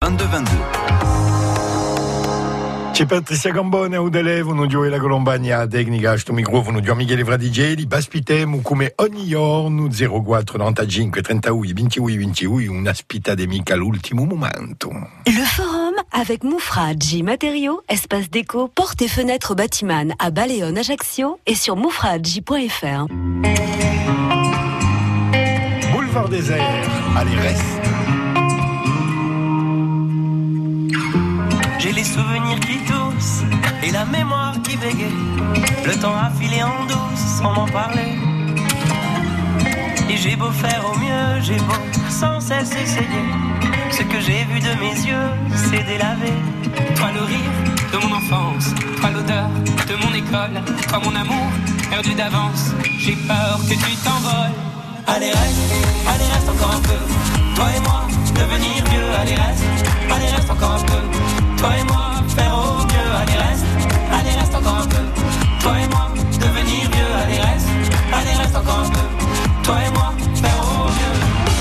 22 22. C'è Patricia Gambone, Udelevo, non gioia la Colombagna, tecnica, sto microfono di Miguel Vradigeli, baspitemo come ogni giorno 04 95 31 21 21, un'aspita de mica all'ultimo momento. Le forum avec Moufradji Matériaux, espace déco, portes et fenêtres Batiman à Baleone, Ajaccio et sur moufradji.fr. Boulevard désert, allez reste. J'ai les souvenirs qui toussent et la mémoire qui bégaye. Le temps a filé en douce sans m'en parler. Et j'ai beau faire au mieux, j'ai beau sans cesse essayer. Ce que j'ai vu de mes yeux, c'est délavé. Toi le rire de mon enfance, toi l'odeur de mon école, toi mon amour perdu d'avance. J'ai peur que tu t'envoles. Allez reste encore un peu. Toi et moi, devenir vieux. Allez reste encore un peu. Toi et moi, faire au mieux. Allez reste encore un peu. Toi et moi, devenir vieux. Allez reste encore un peu. Toi et moi, faire au mieux.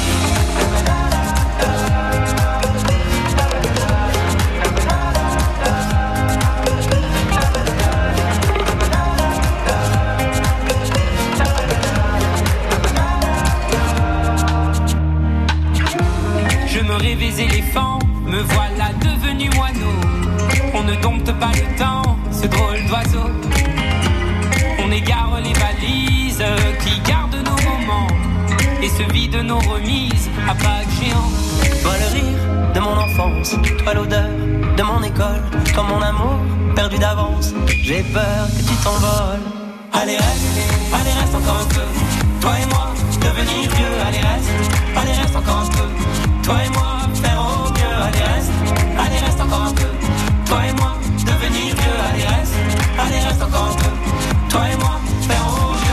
Je me rêvais éléphant, me voilà devenu moineau. On ne dompte pas le temps, ce drôle d'oiseau. On égare les valises qui gardent nos moments et se vident nos remises à pas de géant. Toi le rire de mon enfance, toi l'odeur de mon école, toi mon amour perdu d'avance. J'ai peur que tu t'envoles. Allez reste encore un peu. Toi et moi, devenir vieux. Allez reste encore un peu. Toi et moi, faire au mieux. Allez reste encore un peu. Toi et moi, devenir vieux. Allez reste encore un peu. Toi et moi, faire au mieux.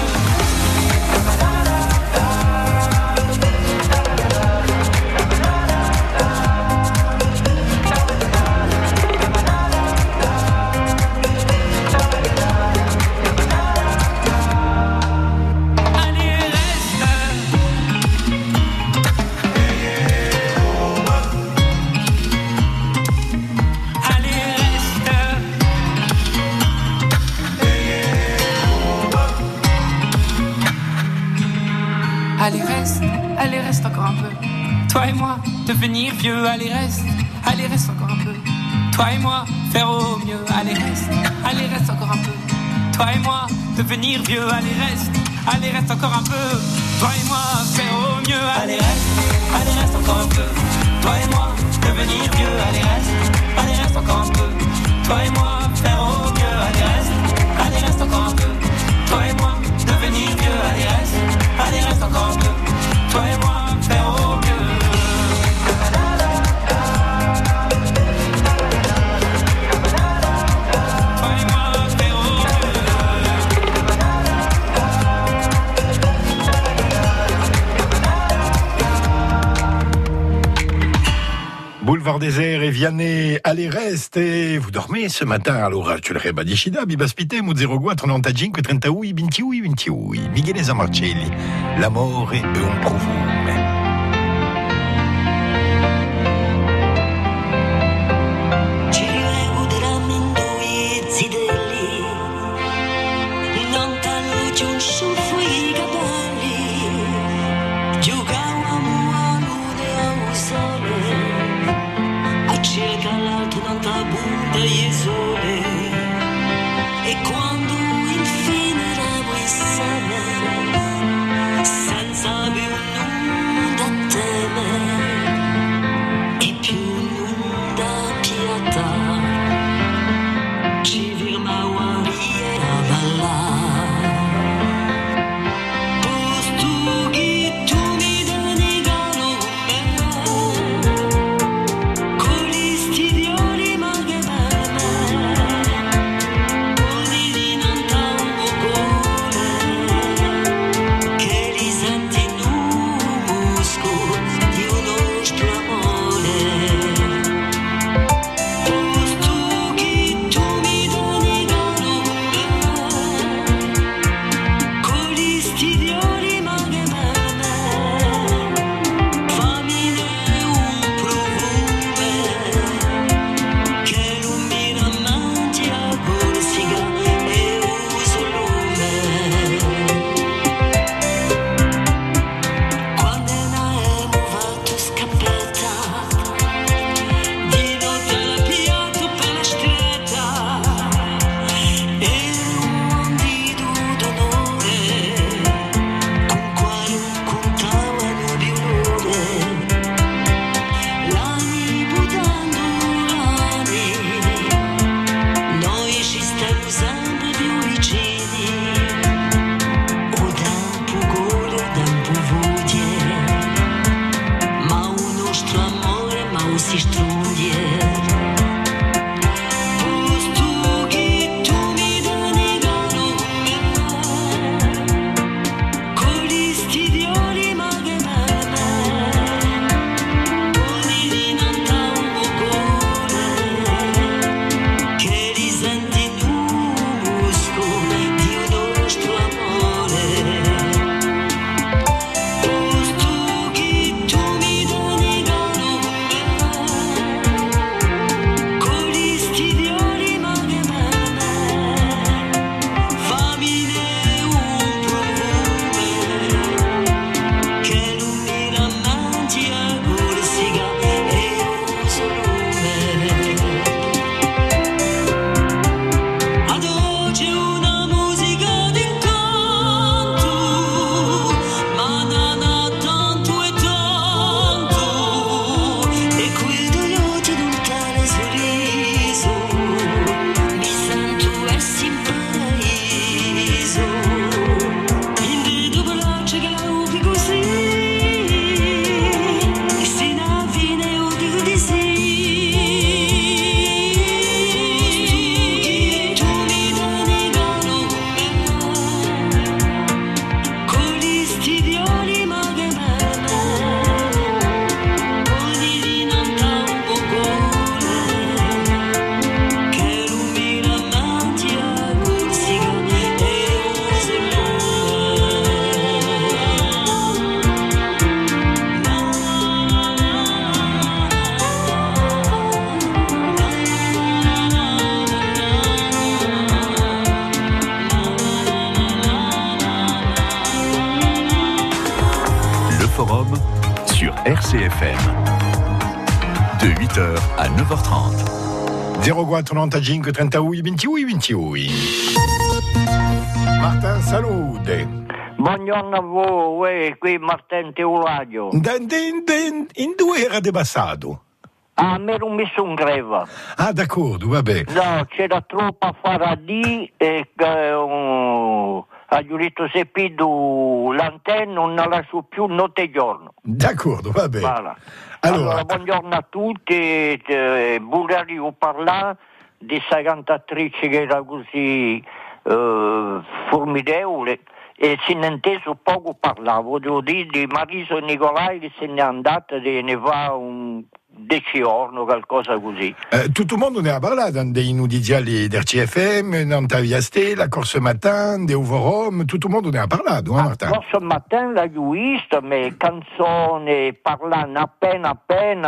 Allez reste encore un peu. Toi et moi, devenir vieux, allez reste encore un peu. Toi et moi, faire au mieux, allez reste encore un peu. Toi et moi, devenir vieux, allez reste encore un peu. Toi et moi, faire au mieux, Allez reste encore un peu. Toi et moi, devenir vieux, allez reste encore un peu. Toi et moi, faire au mieux, allez reste encore un peu. Toi et moi, devenir vieux, allez reste encore un peu. Toi et moi, faire au mieux. Toi et moi, faire au Boulevard désert et Vianney, allez reste. Et vous dormez ce matin, allora ce l'aurais badicida, bibaspitemo 04 95 31 21 21. Michele Zamarcelli, l'amore è un profumo. E quando infine eravamo insieme, senza più nulla da temere e più nulla pietà, ci firmavo a ridere a ballare. Posto che tu mi dai caro me, con gli stivioli ma che per me. RCFM. De 8h à 9h30. 0495 38 28 28. Martin, salute. Buongiorno a voi, qui Martin Teuladio. In due era debassato. Ah, mi ero messo un greva. Ah, d'accordo, vabbè. No, c'era troppo a fare a D e ha giurito se pido l'antenna non la lascio più notte e giorno. D'accordo, vabbè. Voilà. Allora, buongiorno a tutti. Bulgari ho parlato di questa cantatrice che era così formidevole e se ne inteso poco parlavo, devo dire di Mariso Nicolai che se n'è andata, ne va un 10 giorni, qualcosa così. Tutto il mondo ne ha parlato dei notiziali del CFM, Nantavia Stella, Corse Matin, de Uvorom, tutto il mondo ne ha parlato, Martin? Corse Matin l'ho visto, ma canzoni parlano appena,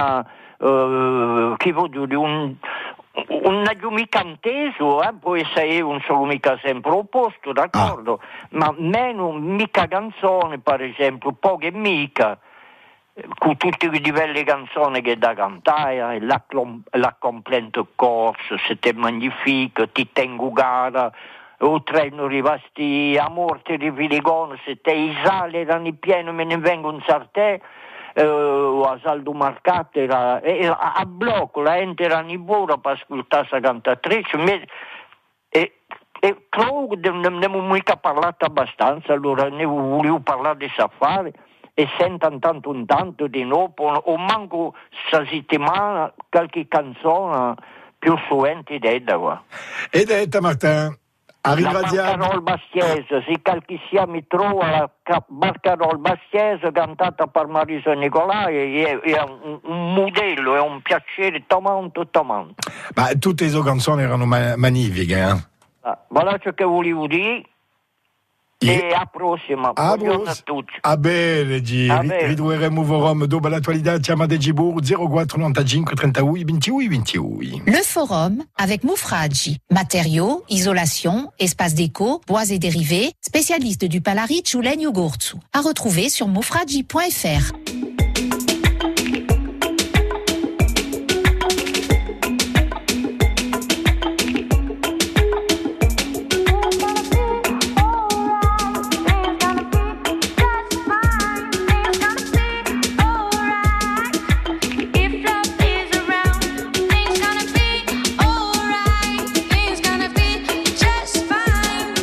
che voglio dire, non è mica inteso, può essere un solo mica sempre opposto, d'accordo? Ma meno mica canzone, per esempio, poche mica, con tutti i livelli canzoni che da cantare, la completa corso, se te magnifico, ti tengo gara, o treno rivasti a morte di Filigone, se te i sali erano pieni, me ne vengono sartè, a Saldo Marcato era a blocco, la gente era nibura per ascoltare questa cantatrice, e credo che non ne abbiamo mica parlato abbastanza, allora ne volevo parlare di affari. E sento tanto di nuovo, o manco questa settimana qualche canzone più suente detta qua. E detta, Martin, la Barcarol Bastiese, se qualche sia mi trova la Barcarol Bastiese cantata per Mariso Nicolai, è un modello, è un piacere tomanto. Ma tutte le sue canzoni erano magnifiche, Voilà ciò che volevo dire. E a prossima, buongiorno a tutti. A bene, ritroveremo Forum dopo l'attualità, chiama de Gibur 0495 38 28 28. Le Forum avec Moufradji, matériaux, isolation, espace déco, bois et dérivés, spécialiste du Palaric ou Legno Gorzu. À retrouver sur moufradji.fr.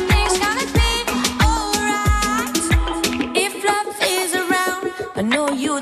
I know you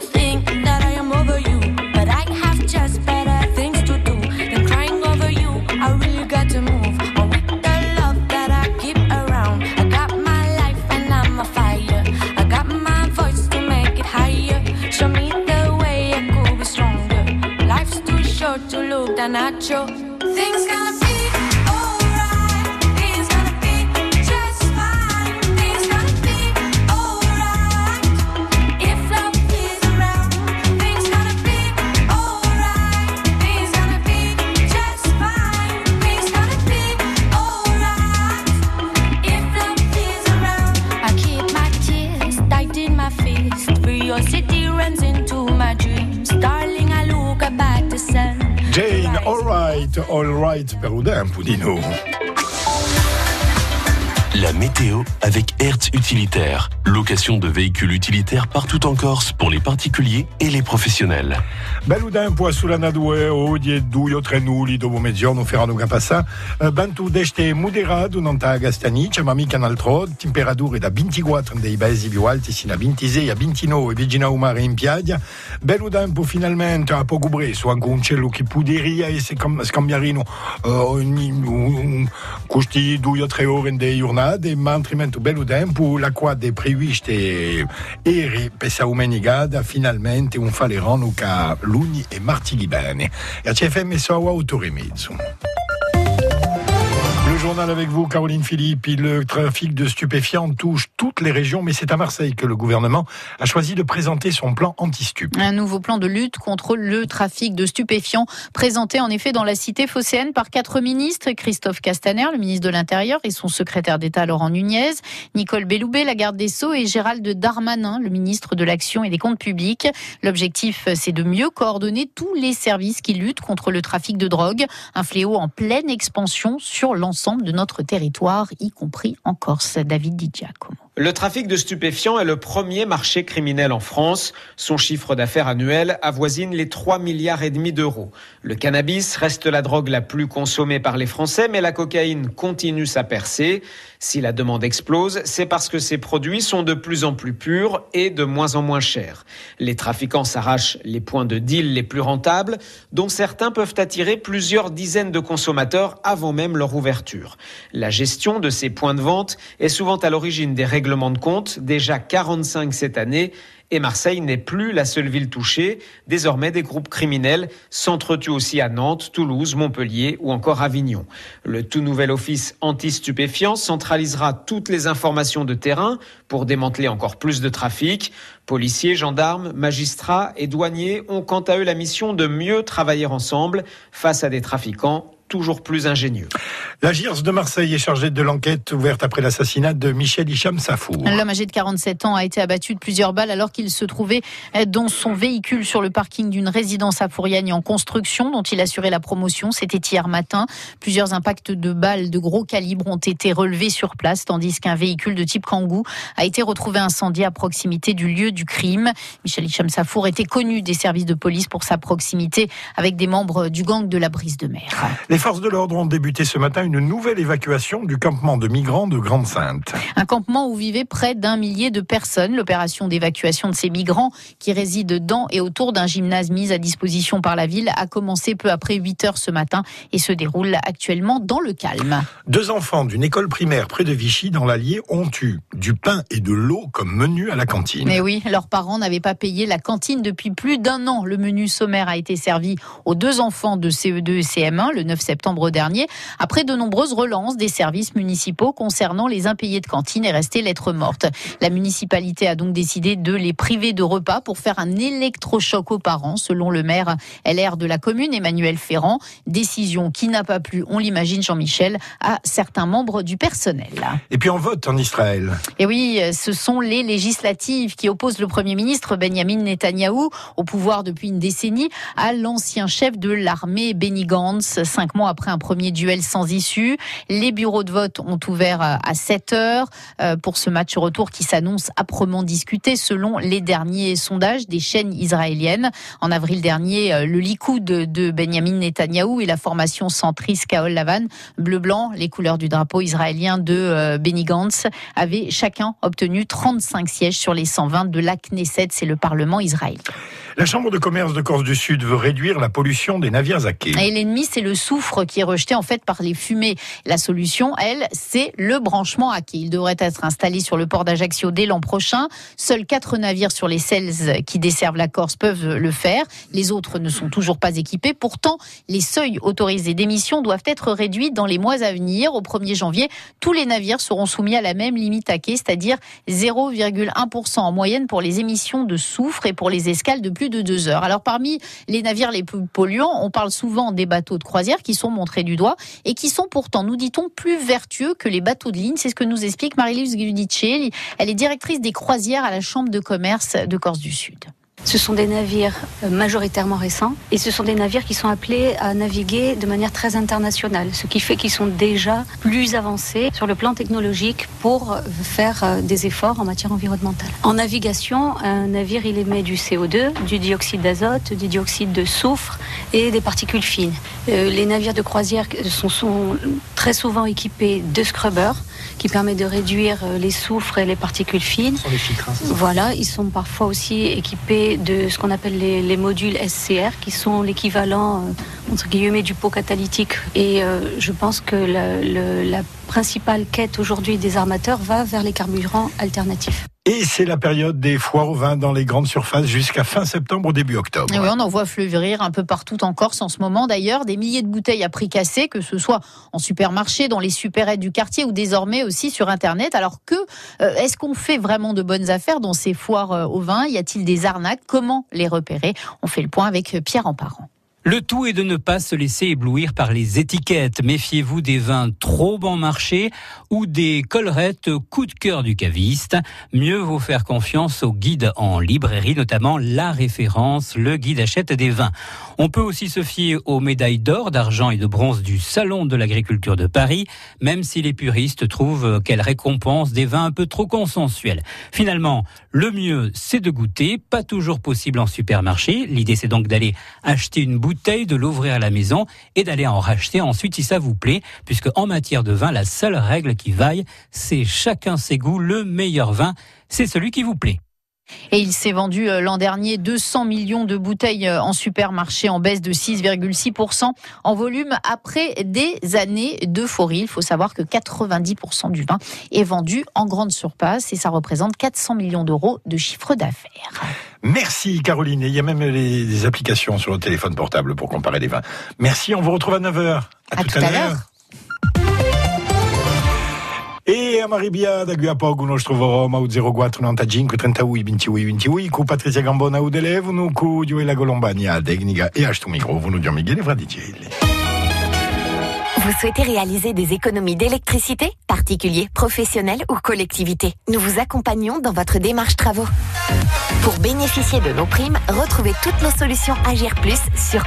look the nacho. Things gonna be alright. Things gonna be just fine. Things gonna be alright. If love is around, things gonna be alright. Things gonna be just fine. Things gonna be alright. If love is around, I keep my tears tight in my fist. Curiosity runs into my dreams. Darling, I look up at the sun. Jane, all right, Peroudin, Poudino. La météo avec Hertz Utilitaire. Location de véhicules utilitaires partout en Corse pour les particuliers et les professionnels. Beludan può sulla nadue o di duio trenuli dopo mezzogiorno ferrano capassa. Bantu d'este moderato non ta Gastanica, ma mica un altro. Temperature da 24 dei paesi più alti sino a 26 a 29 e vicino al mare in piaggia. Beludan può finalmente a poco preso anche un cielo che puderia e se scambiarino questi 2 o 3 ore dei giornate, ma altrimenti Beludan può l'acqua dei previste eri per sa umenigada finalmente un falerano ca Lugni e martili bene. RCFM Soa 8:30. Le journal avec vous, Caroline Philippe. Le trafic de stupéfiants touche toutes les régions, mais c'est à Marseille que le gouvernement a choisi de présenter son plan anti-stup. Un nouveau plan de lutte contre le trafic de stupéfiants, présenté en effet dans la cité phocéenne par 4 ministres. Christophe Castaner, le ministre de l'Intérieur, et son secrétaire d'État Laurent Nunez, Nicole Belloubet, la garde des Sceaux, et Gérald Darmanin, le ministre de l'Action et des Comptes publics. L'objectif, c'est de mieux coordonner tous les services qui luttent contre le trafic de drogue, un fléau en pleine expansion sur l'ensemble de notre territoire, y compris en Corse. David Di Giacomo. Le trafic de stupéfiants est le premier marché criminel en France. Son chiffre d'affaires annuel avoisine les 3,5 milliards d'euros. Le cannabis reste la drogue la plus consommée par les Français, mais la cocaïne continue sa percée. Si la demande explose, c'est parce que ces produits sont de plus en plus purs et de moins en moins chers. Les trafiquants s'arrachent les points de deal les plus rentables, dont certains peuvent attirer plusieurs dizaines de consommateurs avant même leur ouverture. La gestion de ces points de vente est souvent à l'origine des règlements de compte, déjà 45 cette année, et Marseille n'est plus la seule ville touchée. Désormais, des groupes criminels s'entretuent aussi à Nantes, Toulouse, Montpellier ou encore Avignon. Le tout nouvel office anti-stupéfiants centralisera toutes les informations de terrain pour démanteler encore plus de trafic. Policiers, gendarmes, magistrats et douaniers ont quant à eux la mission de mieux travailler ensemble face à des trafiquants toujours plus ingénieux. La GIRS de Marseille est chargée de l'enquête ouverte après l'assassinat de Michel Hicham Safour. L'homme âgé de 47 ans a été abattu de plusieurs balles alors qu'il se trouvait dans son véhicule sur le parking d'une résidence à Fouriagne en construction dont il assurait la promotion. C'était hier matin. Plusieurs impacts de balles de gros calibre ont été relevés sur place tandis qu'un véhicule de type Kangoo a été retrouvé incendié à proximité du lieu du crime. Michel Hicham Safour était connu des services de police pour sa proximité avec des membres du gang de la Brise de Mer. Les forces de l'ordre ont débuté ce matin une nouvelle évacuation du campement de migrants de Grande-Sainte. Un campement où vivaient près d'1 millier de personnes. L'opération d'évacuation de ces migrants qui résident dans et autour d'un gymnase mis à disposition par la ville a commencé peu après 8h ce matin et se déroule actuellement dans le calme. 2 enfants d'une école primaire près de Vichy dans l'Allier ont eu du pain et de l'eau comme menu à la cantine. Mais oui, leurs parents n'avaient pas payé la cantine depuis plus d'1 an. Le menu sommaire a été servi aux 2 enfants de CE2 et CM1 le 9 septembre dernier, après de nombreuses relances des services municipaux concernant les impayés de cantine et restées lettres mortes. La municipalité a donc décidé de les priver de repas pour faire un électrochoc aux parents, selon le maire LR de la commune, Emmanuel Ferrand. Décision qui n'a pas plu, on l'imagine Jean-Michel, à certains membres du personnel. Et puis on vote en Israël. Et oui, ce sont les législatives qui opposent le Premier ministre Benjamin Netanyahou, au pouvoir depuis une décennie, à l'ancien chef de l'armée Benny Gantz. 5 mois après un premier duel sans issue, les bureaux de vote ont ouvert à 7h pour ce match retour qui s'annonce âprement discuté selon les derniers sondages des chaînes israéliennes. En avril dernier, le Likoud de Benjamin Netanyahou et la formation centriste Kahol Lavan, bleu-blanc, les couleurs du drapeau israélien de Benny Gantz, avaient chacun obtenu 35 sièges sur les 120 de la Knesset, c'est le Parlement israélien. La Chambre de commerce de Corse du Sud veut réduire la pollution des navires à quai. Et l'ennemi, c'est le soufre qui est rejeté en fait par les fumées. La solution, elle, c'est le branchement à quai. Il devrait être installé sur le port d'Ajaccio dès l'an prochain. Seuls 4 navires sur les 16 qui desservent la Corse peuvent le faire. Les autres ne sont toujours pas équipés. Pourtant, les seuils autorisés d'émission doivent être réduits dans les mois à venir. Au 1er janvier, tous les navires seront soumis à la même limite à quai, c'est-à-dire 0,1% en moyenne pour les émissions de soufre et pour les escales de plus de 2 heures. Alors parmi les navires les plus polluants, on parle souvent des bateaux de croisière qui sont montrés du doigt et qui sont pourtant, nous dit-on, plus vertueux que les bateaux de ligne. C'est ce que nous explique Marie-Lise Giudicelli. Elle est directrice des croisières à la Chambre de commerce de Corse du Sud. Ce sont des navires majoritairement récents et ce sont des navires qui sont appelés à naviguer de manière très internationale, ce qui fait qu'ils sont déjà plus avancés sur le plan technologique pour faire des efforts en matière environnementale. En navigation, un navire il émet du CO2, du dioxyde d'azote, du dioxyde de soufre et des particules fines. Les navires de croisière sont très souvent équipés de scrubbers qui permettent de réduire les soufres et les particules fines. Ce sont les filtres, hein, voilà, ils sont parfois aussi équipés de ce qu'on appelle les modules SCR, qui sont l'équivalent, entre guillemets, du pot catalytique. Et je pense que la principale quête aujourd'hui des armateurs va vers les carburants alternatifs. Et c'est la période des foires au vin dans les grandes surfaces jusqu'à fin septembre, début octobre. Et oui, on en voit fleurir un peu partout en Corse en ce moment. D'ailleurs, des milliers de bouteilles à prix cassé, que ce soit en supermarché, dans les supérettes du quartier ou désormais aussi sur Internet. Alors est-ce qu'on fait vraiment de bonnes affaires dans ces foires au vin ? Y a-t-il des arnaques ? Comment les repérer ? On fait le point avec Pierre Emparent. Le tout est de ne pas se laisser éblouir par les étiquettes. Méfiez-vous des vins trop bon marché ou des collerettes coup de cœur du caviste. Mieux vaut faire confiance au guide en librairie, notamment La Référence, le guide achète des vins. On peut aussi se fier aux médailles d'or, d'argent et de bronze du Salon de l'Agriculture de Paris, même si les puristes trouvent qu'elles récompensent des vins un peu trop consensuels. Finalement, le mieux, c'est de goûter, pas toujours possible en supermarché. L'idée, c'est donc d'aller acheter une bouteille, de l'ouvrir à la maison et d'aller en racheter ensuite si ça vous plaît, puisque en matière de vin, la seule règle qui vaille, c'est chacun ses goûts. Le meilleur vin, c'est celui qui vous plaît. Et il s'est vendu l'an dernier 200 millions de bouteilles en supermarché, en baisse de 6,6% en volume après des années d'euphorie. Il faut savoir que 90% du vin est vendu en grande surface et ça représente 400 millions d'euros de chiffre d'affaires. Merci Caroline. Et il y a même des applications sur le téléphone portable pour comparer les vins. Merci, on vous retrouve à 9h. À tout à l'heure. E a Maribia da qui a poco noi troveremo a 04 95 38 28 28 con Patrizia Gambona au telefono con Gioela Colombagna tecnica e a sto microfono di Miguel Fradicelli. Vous souhaitez réaliser des économies d'électricité, particuliers, professionnels ou collectivités ? Nous vous accompagnons dans votre démarche travaux. Pour bénéficier de nos primes, retrouvez toutes nos solutions Agir Plus sur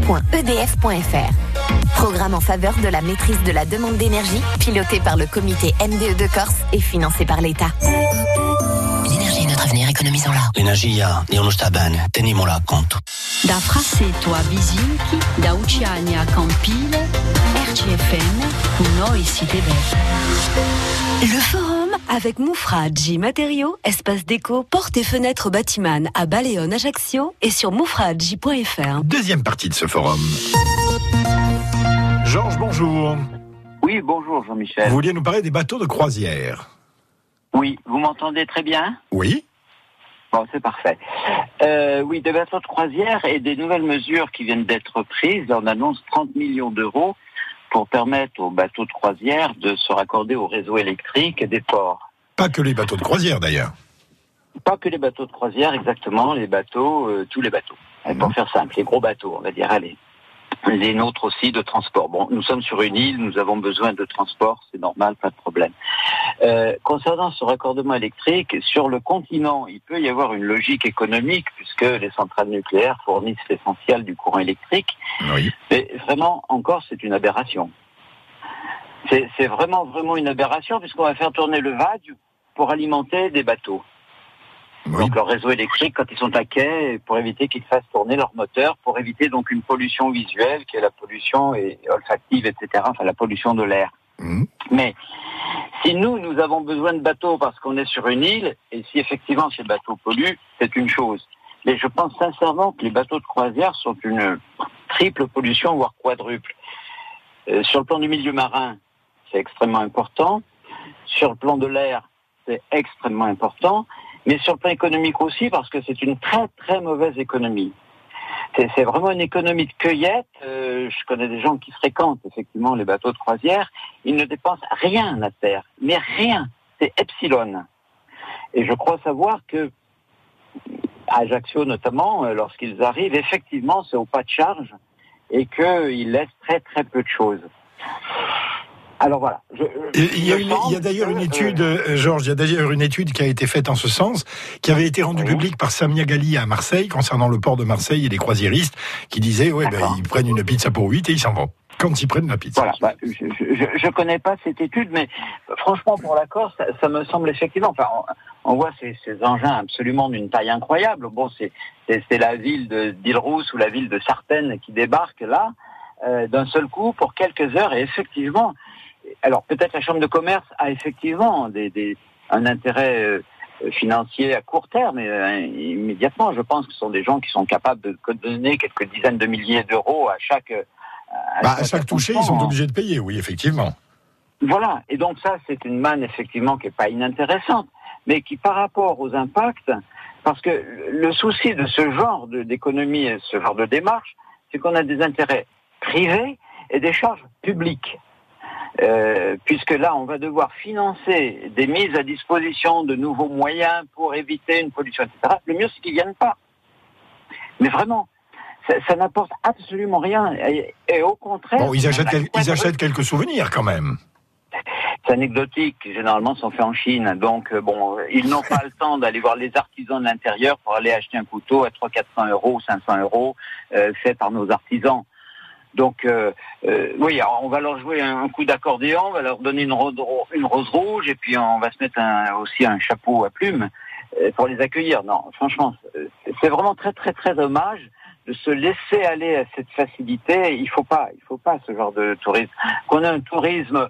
corse.edf.fr. Programme en faveur de la maîtrise de la demande d'énergie, piloté par le comité MDE de Corse et financé par l'État. L'énergie est notre avenir, économisons-la. L'energia è uno sta bene, teniamola a conto. Da Frassetto a Bisinchi, da Uciania a Campile, RCFM, noi siete belli. Le forum avec Moufradji Matériaux, espace déco, portes et fenêtres Batiman à Baleone, Ajaccio et sur moufradji.fr. Deuxième partie de ce forum. Georges, bonjour. Oui, bonjour Jean-Michel. Vous vouliez nous parler des bateaux de croisière. Oui, vous m'entendez très bien ? Oui. Bon, c'est parfait. Oui, des bateaux de croisière et des nouvelles mesures qui viennent d'être prises. On annonce 30 millions d'euros pour permettre aux bateaux de croisière de se raccorder au réseau électrique des ports. Pas que les bateaux de croisière d'ailleurs. Pas que les bateaux de croisière, exactement, les bateaux, tous les bateaux. Pour faire simple, les gros bateaux, on va dire, allez. Les nôtres aussi de transport. Bon, nous sommes sur une île, nous avons besoin de transport, c'est normal, pas de problème. Concernant ce raccordement électrique, sur le continent, il peut y avoir une logique économique puisque les centrales nucléaires fournissent l'essentiel du courant électrique. Oui. Mais vraiment, encore, c'est une aberration. C'est vraiment une aberration puisqu'on va faire tourner le VAD pour alimenter des bateaux. Oui. Donc leur réseau électrique quand ils sont à quai pour éviter qu'ils fassent tourner leur moteur, pour éviter donc une pollution visuelle qui est la pollution olfactive, etc. Enfin la pollution de l'air. Mais si nous avons besoin de bateaux parce qu'on est sur une île, et si effectivement ces bateaux polluent, c'est une chose. Mais je pense sincèrement que les bateaux de croisière sont une triple pollution, voire quadruple. Sur le plan du milieu marin, c'est extrêmement important. Sur le plan de l'air, c'est extrêmement important. Mais sur le plan économique aussi, parce que c'est une très très mauvaise économie. C'est vraiment une économie de cueillette. Je connais des gens qui fréquentent effectivement les bateaux de croisière. Ils ne dépensent rien à terre, mais rien. C'est epsilon. Et je crois savoir que à Ajaccio notamment, lorsqu'ils arrivent, effectivement, c'est au pas de charge et qu'ils laissent très très peu de choses. Alors voilà. Il y a d'ailleurs une étude, Georges, il y a d'ailleurs une étude qui a été faite en ce sens, qui avait été rendue publique par Samia Gali à Marseille, concernant le port de Marseille et les croisiéristes, qui disaient, ils prennent une pizza pour 8 et ils s'en vont. Quand ils prennent la pizza. Voilà, je connais pas cette étude, mais franchement, pour la Corse, ça me semble effectivement, on voit ces engins absolument d'une taille incroyable. Bon, c'est la ville d'Île-Rousse ou la ville de Sartène qui débarque là, d'un seul coup, pour quelques heures, et effectivement, alors peut-être la Chambre de commerce a effectivement un intérêt financier à court terme, mais immédiatement, je pense que ce sont des gens qui sont capables de donner quelques dizaines de milliers d'euros à chaque toucher, ils sont obligés de payer, oui, effectivement. Voilà, et donc ça, c'est une manne, effectivement, qui n'est pas inintéressante, mais qui, par rapport aux impacts, parce que le souci de ce genre d'économie et ce genre de démarche, c'est qu'on a des intérêts privés et des charges publiques. Puisque là, on va devoir financer des mises à disposition de nouveaux moyens pour éviter une pollution, etc. Le mieux, c'est qu'ils ne viennent pas. Mais vraiment, ça n'apporte absolument rien. Et au contraire... Bon, ils achètent quelques souvenirs, quand même. C'est anecdotique. Généralement, sont faits en Chine. Donc, ils n'ont pas le temps d'aller voir les artisans de l'intérieur pour aller acheter un couteau à 300-400 euros ou 500 euros fait par nos artisans. Donc, oui, alors on va leur jouer un coup d'accordéon, on va leur donner une rose rouge, et puis on va se mettre aussi un chapeau à plumes pour les accueillir. Non, franchement, c'est vraiment très, très, très dommage de se laisser aller à cette facilité. Il faut pas ce genre de tourisme. Qu'on ait un tourisme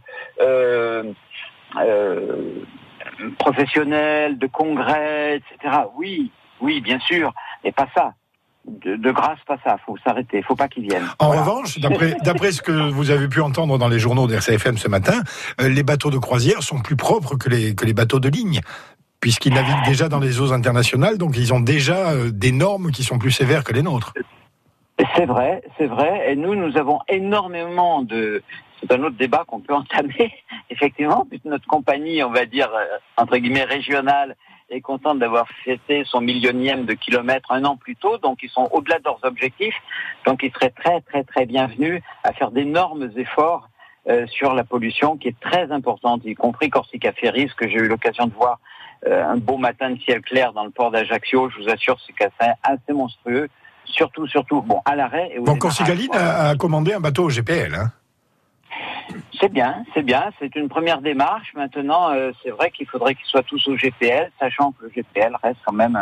professionnel, de congrès, etc. Oui, bien sûr, mais pas ça. De grâce, pas ça. Faut s'arrêter. Faut pas qu'ils viennent. En revanche, d'après ce que vous avez pu entendre dans les journaux d'RCFM ce matin, les bateaux de croisière sont plus propres que les bateaux de ligne, puisqu'ils naviguent déjà dans les eaux internationales, donc ils ont déjà des normes qui sont plus sévères que les nôtres. C'est vrai. Et nous avons énormément c'est un autre débat qu'on peut entamer, effectivement, puisque notre compagnie, on va dire, entre guillemets, régionale, est contente d'avoir fêté son millionième de kilomètre un an plus tôt, donc ils sont au-delà de leurs objectifs, donc ils seraient très très très bienvenus à faire d'énormes efforts sur la pollution qui est très importante, y compris Corsica Ferries, que j'ai eu l'occasion de voir un beau matin de ciel clair dans le port d'Ajaccio. Je vous assure, c'est assez monstrueux, surtout, à l'arrêt. Bon, Corsica Line a commandé un bateau au GPL, hein. C'est bien. C'est une première démarche. Maintenant, c'est vrai qu'il faudrait qu'ils soient tous au GPL, sachant que le GPL reste quand même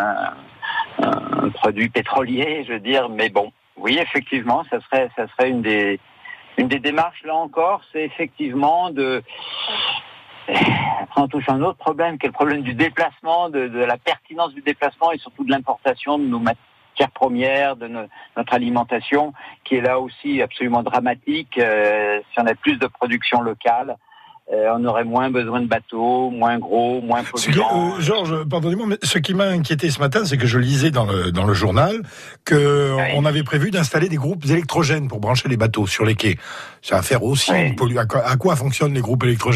un produit pétrolier, je veux dire. Mais bon, oui, effectivement, ça serait une des démarches, là encore, c'est effectivement Après, on touche à un autre problème, qui est le problème du déplacement, de la pertinence du déplacement et surtout de l'importation de nos matières premières, de notre alimentation, qui est là aussi absolument dramatique. Si on a plus de production locale, on aurait moins besoin de bateaux, moins gros, moins polluants. Georges, pardonnez-moi, mais ce qui m'a inquiété ce matin, c'est que je lisais dans le journal qu'on avait prévu d'installer des groupes électrogènes pour brancher les bateaux sur les quais. Ça va faire aussi une pollution. À quoi fonctionnent les groupes électrogènes ?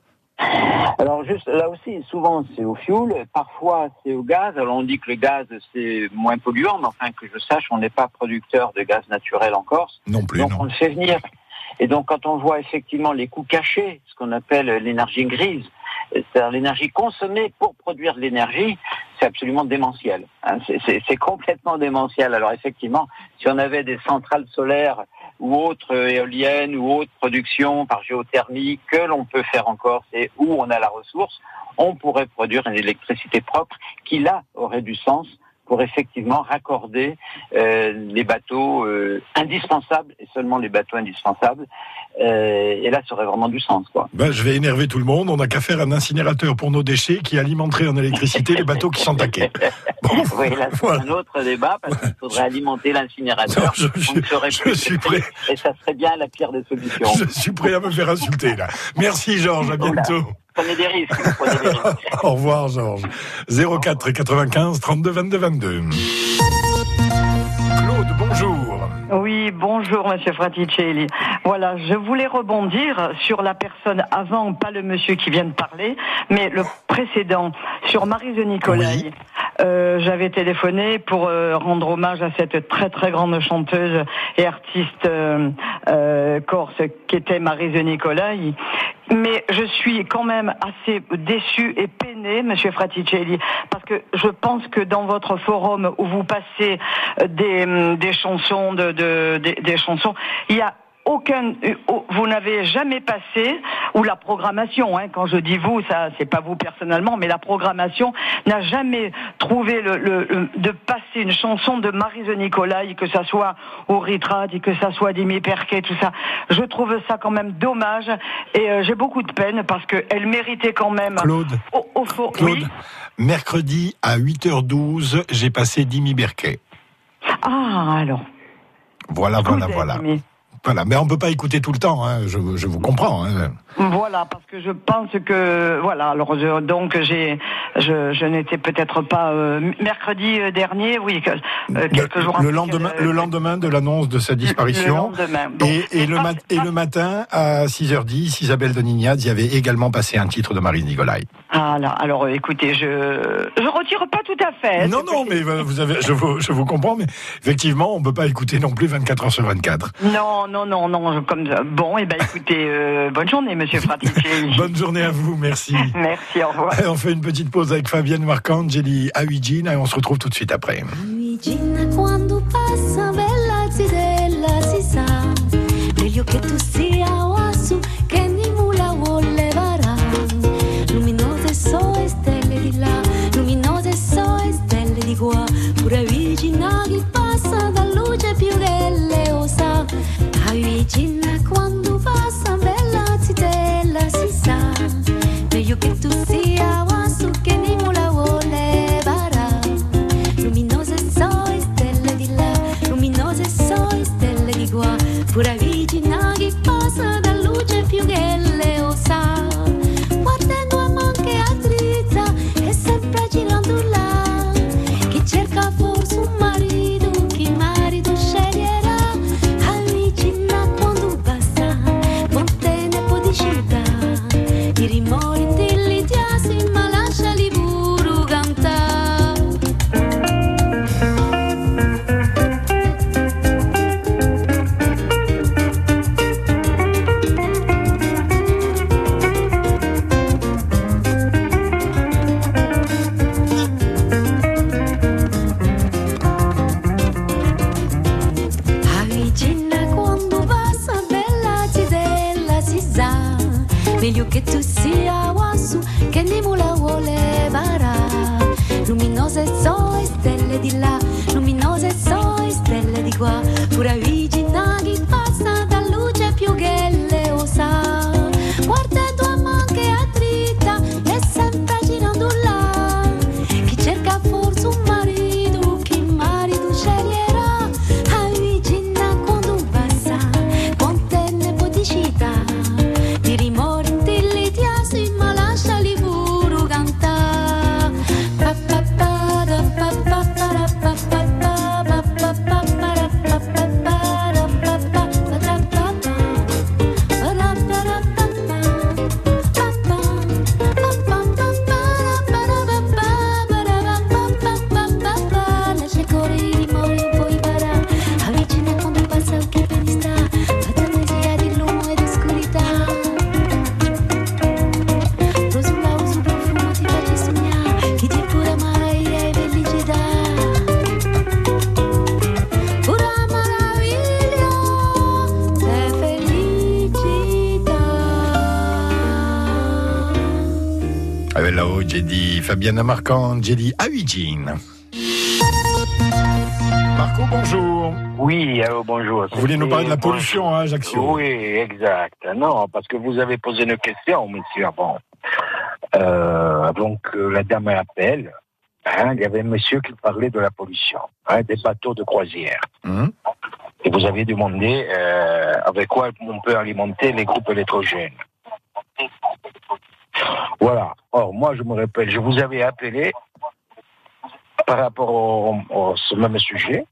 Alors juste là aussi, souvent c'est au fioul, parfois c'est au gaz. Alors on dit que le gaz c'est moins polluant, mais enfin que je sache, on n'est pas producteur de gaz naturel en Corse. Non plus. Donc on le fait venir. Et donc quand on voit effectivement les coûts cachés, ce qu'on appelle l'énergie grise, c'est-à-dire l'énergie consommée pour produire de l'énergie, c'est absolument démentiel. C'est complètement démentiel. Alors effectivement, si on avait des centrales solaires ou autres éoliennes ou autres productions par géothermie que l'on peut faire en Corse et où on a la ressource, on pourrait produire une électricité propre qui là aurait du sens pour effectivement raccorder les bateaux indispensables, et seulement les bateaux indispensables. Et là, ça aurait vraiment du sens, quoi. Ben, je vais énerver tout le monde. On n'a qu'à faire un incinérateur pour nos déchets qui alimenterait en électricité les bateaux qui sont taqués. Bon, oui, là, c'est voilà. un autre débat, parce qu'il faudrait alimenter l'incinérateur. Je suis prêt. Et ça serait bien la pire des solutions. Je suis prêt à me faire insulter, là. Merci, Georges. À bientôt. Prenez des risques. Au revoir, Georges. 04 95 32 22 22. Claude, bonjour. Oui, bonjour Monsieur Fraticelli. Voilà, je voulais rebondir sur la personne avant, pas le monsieur qui vient de parler, mais le précédent, sur Maryse Nicolai. Oui. J'avais téléphoné pour rendre hommage à cette très très grande chanteuse et artiste corse qui était Maryse Nicolai. Mais je suis quand même assez déçue et peinée, Monsieur Fraticelli, parce que je pense que dans votre forum où vous passez des chansons, des chansons, il y a vous n'avez jamais passé, ou la programmation, quand je dis vous, ça c'est pas vous personnellement, mais la programmation n'a jamais trouvé de passer une chanson de Maryse Nicolai, que ça soit au Ritrati, que ça soit Dimi Perquet, tout ça. Je trouve ça quand même dommage, et j'ai beaucoup de peine parce qu'elle méritait quand même. Claude, Claude, oui. Mercredi à 8h12, j'ai passé Dimi Berquet. Ah, alors. Voilà. Voilà, mais on peut pas écouter tout le temps, je vous comprends. Voilà, parce que je pense que alors je n'étais peut-être pas mercredi dernier, oui, quelques jours le lendemain de l'annonce de sa disparition. Et le matin à 6h10, Isabelle de Nignaz y avait également passé un titre de Maryse Nicolai. Alors écoutez, je retire pas tout à fait. Non, mais je vous comprends, mais effectivement, on peut pas écouter non plus 24 heures sur 24. Non, comme ça. Bon, écoutez, bonne journée, Monsieur Fraticelli. Bonne journée à vous, merci. Merci, au revoir. On fait une petite pause avec Fabienne Marcangeli, Ahuigina, et on se retrouve tout de suite après. Ahuigina, quando passa, bella zitella, si sa, meglio che tu sia oasu, che nulla vuole varà. Luminose sono stelle di là, luminose sono stelle di qua, pure Ahuigina che passa da luce più delle osa. Ahuigina, quando passa, bella zitella, si sa, meglio che tu sia oasu, che nulla vuole varà. Luminose sono stelle di là, luminose sono stelle di qua, pure Ahuigina che passa da luce più che le osa. Guardando a man che a dritta e sempre girando là, chi cerca forse un marito, chi marito sceglierà. Ahuigina quando passa, con te ne può discita, i rimori li tiasi ma lasciali pure cantare. Ahuigina quando passa, bella zitella, si sa, meglio che tu sia oasu, che nulla vuole varà. Luminose sono stelle di là, luminose sono stelle di qua, pure Ahuigina che passa da luce più che le osa. Guardando a man che a dritta e sempre girando là, chi cerca forse un marito, chi marito sceglierà. Ahuigina quando passa, con te ne può discita, i rimori li tiasi ma lasciali pure cantare. Pa pa pa da pa pa pa da pa pa pa pa pa pa pa da pa pa pa da pa pa pa da pa pa da pa da pa pa. Lascia correre i rimori un po' imparare. Ahuigina quando passa che bene sta, fatta poesia di l'uomo e di oscurità. Rosula uso profumo ti face sognare, chi ti pure amare e felicità. Pura meraviglia e felicità. Avec là-haut, j'ai dit Fabienne Marcangeli, Ahuigina. Marco, bonjour. Oui, bonjour. Vous vouliez nous parler de la pollution à Ajaccio? Oui, exact. Non, parce que vous avez posé une question, monsieur, avant. Donc, la dame appelle. Il y avait un monsieur qui parlait de la pollution, des bateaux de croisière. Et vous avez demandé avec quoi on peut alimenter les groupes électrogènes. Voilà. Or, moi, je me rappelle, je vous avais appelé par rapport à ce même sujet.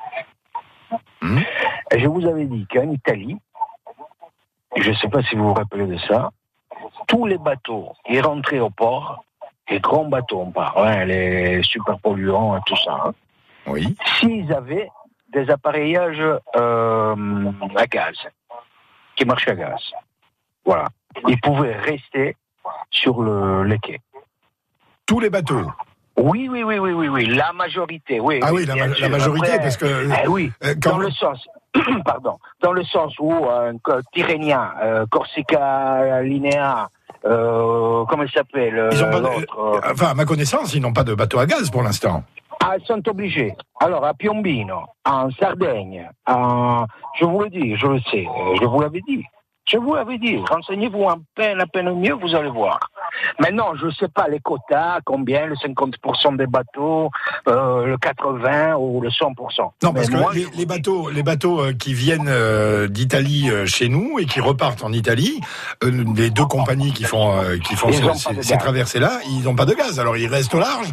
Et je vous avais dit qu'en Italie, je ne sais pas si vous vous rappelez de ça, tous les bateaux qui rentraient au port, les grands bateaux, on parle, les super polluants et tout ça, oui. S'ils avaient des appareillages à gaz, qui marchaient à gaz, voilà, ils pouvaient rester sur les quais. Tous les bateaux? Oui, la majorité, oui. Ah oui, bien la sûr. majorité, Après, parce que... oui, dans le sens... Pardon, dans le sens où Tyrrhénien, Corsica Linea, comment il s'appelle Ils ont pas enfin, à ma connaissance, ils n'ont pas de bateau à gaz pour l'instant. Ah, ils sont obligés. Alors, à Piombino, en Sardaigne, je vous le dis, je le sais, je vous l'avais dit. Je vous l'avais dit, renseignez-vous à peine mieux, vous allez voir. Maintenant, je ne sais pas les quotas, combien, le 50% des bateaux, le 80% ou le 100%. Non, parce que les bateaux qui viennent d'Italie chez nous et qui repartent en Italie, les deux compagnies qui font ces traversées-là, ils n'ont pas de gaz, alors ils restent au large.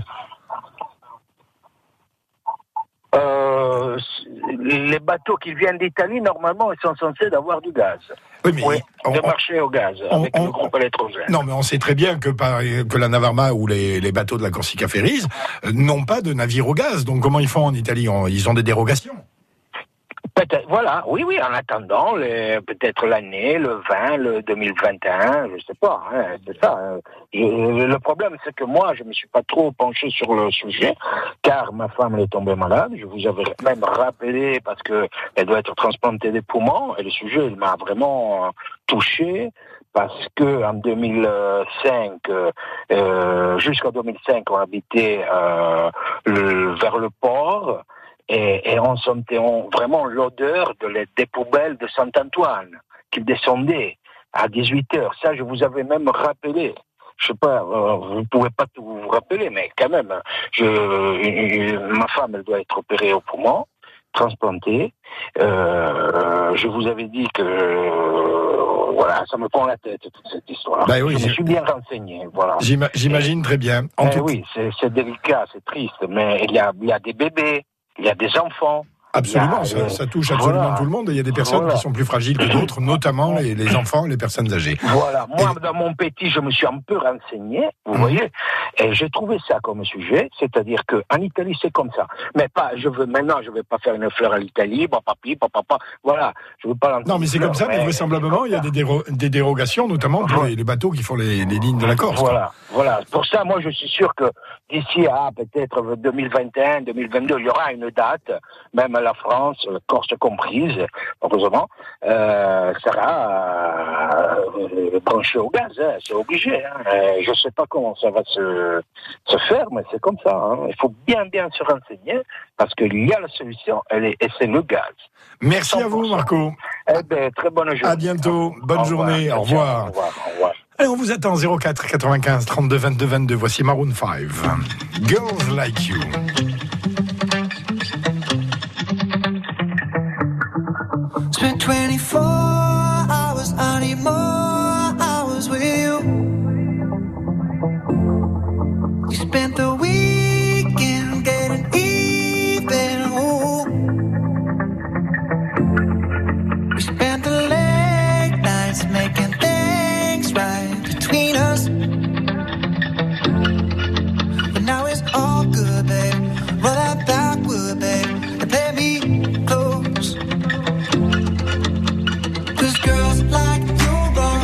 Les bateaux qui viennent d'Italie, normalement, ils sont censés avoir du gaz. Oui, mais de marcher au gaz, avec le groupe électrogène. Non, mais on sait très bien que la Navarma ou les bateaux de la Corsica Ferries n'ont pas de navire au gaz. Donc comment ils font en Italie? Ils ont des dérogations. Peut-être, voilà, oui, en attendant, peut-être l'année, le 20, le 2021, je sais pas, c'est ça. Le problème, c'est que moi, je me suis pas trop penché sur le sujet, car ma femme est tombée malade, je vous avais même rappelé, parce que elle doit être transplantée des poumons, et le sujet, il m'a vraiment touché, parce que en 2005, jusqu'en 2005, on habitait vers le port, et on sentait vraiment l'odeur des poubelles de Saint-Antoine qui descendaient à 18h. Ça, je vous avais même rappelé. Je sais pas, vous ne pouvez pas tout vous rappeler, mais quand même, ma femme, elle doit être opérée au poumon, transplantée. Je vous avais dit que voilà, ça me prend la tête, toute cette histoire. Bah oui, je me suis bien renseigné, voilà. J'imagine très bien. Oui, c'est délicat, c'est triste, mais il y a des bébés, il y a des enfants. Absolument, ça touche absolument tout le monde. Il y a des personnes qui sont plus fragiles que d'autres, notamment les enfants, les personnes âgées. Voilà, moi, dans mon petit, je me suis un peu renseigné, vous voyez, et j'ai trouvé ça comme sujet, c'est-à-dire qu'en Italie, c'est comme ça. Mais je vais pas faire une fleur à l'Italie, papa, voilà, je veux pas l'entendre. Non, mais c'est comme ça, mais vraisemblablement, il y a des dérogations, notamment pour les bateaux qui font les lignes de la Corse. Voilà. Pour ça, moi, je suis sûr que d'ici à peut-être 2021, 2022, il y aura une date, même la France, Corse comprise, heureusement, sera branchée au gaz, c'est obligé. Je ne sais pas comment ça va se faire, mais c'est comme ça. Il faut bien se renseigner, parce qu'il y a la solution, et c'est le gaz. Merci 100%. À vous, Marco. Très bonne journée. À bientôt. Bonne journée. Au revoir. Au revoir. Allez, on vous attend 04 95 32 22 22. Voici Maroon 5. Girls Like You. Spent 24 hours, I need more hours with you. You spent the weekend getting even. Ooh. We spent the late nights making things right between us. But now it's all good, babe. Roll that backward, babe, and play me close. 'Cause girls like you run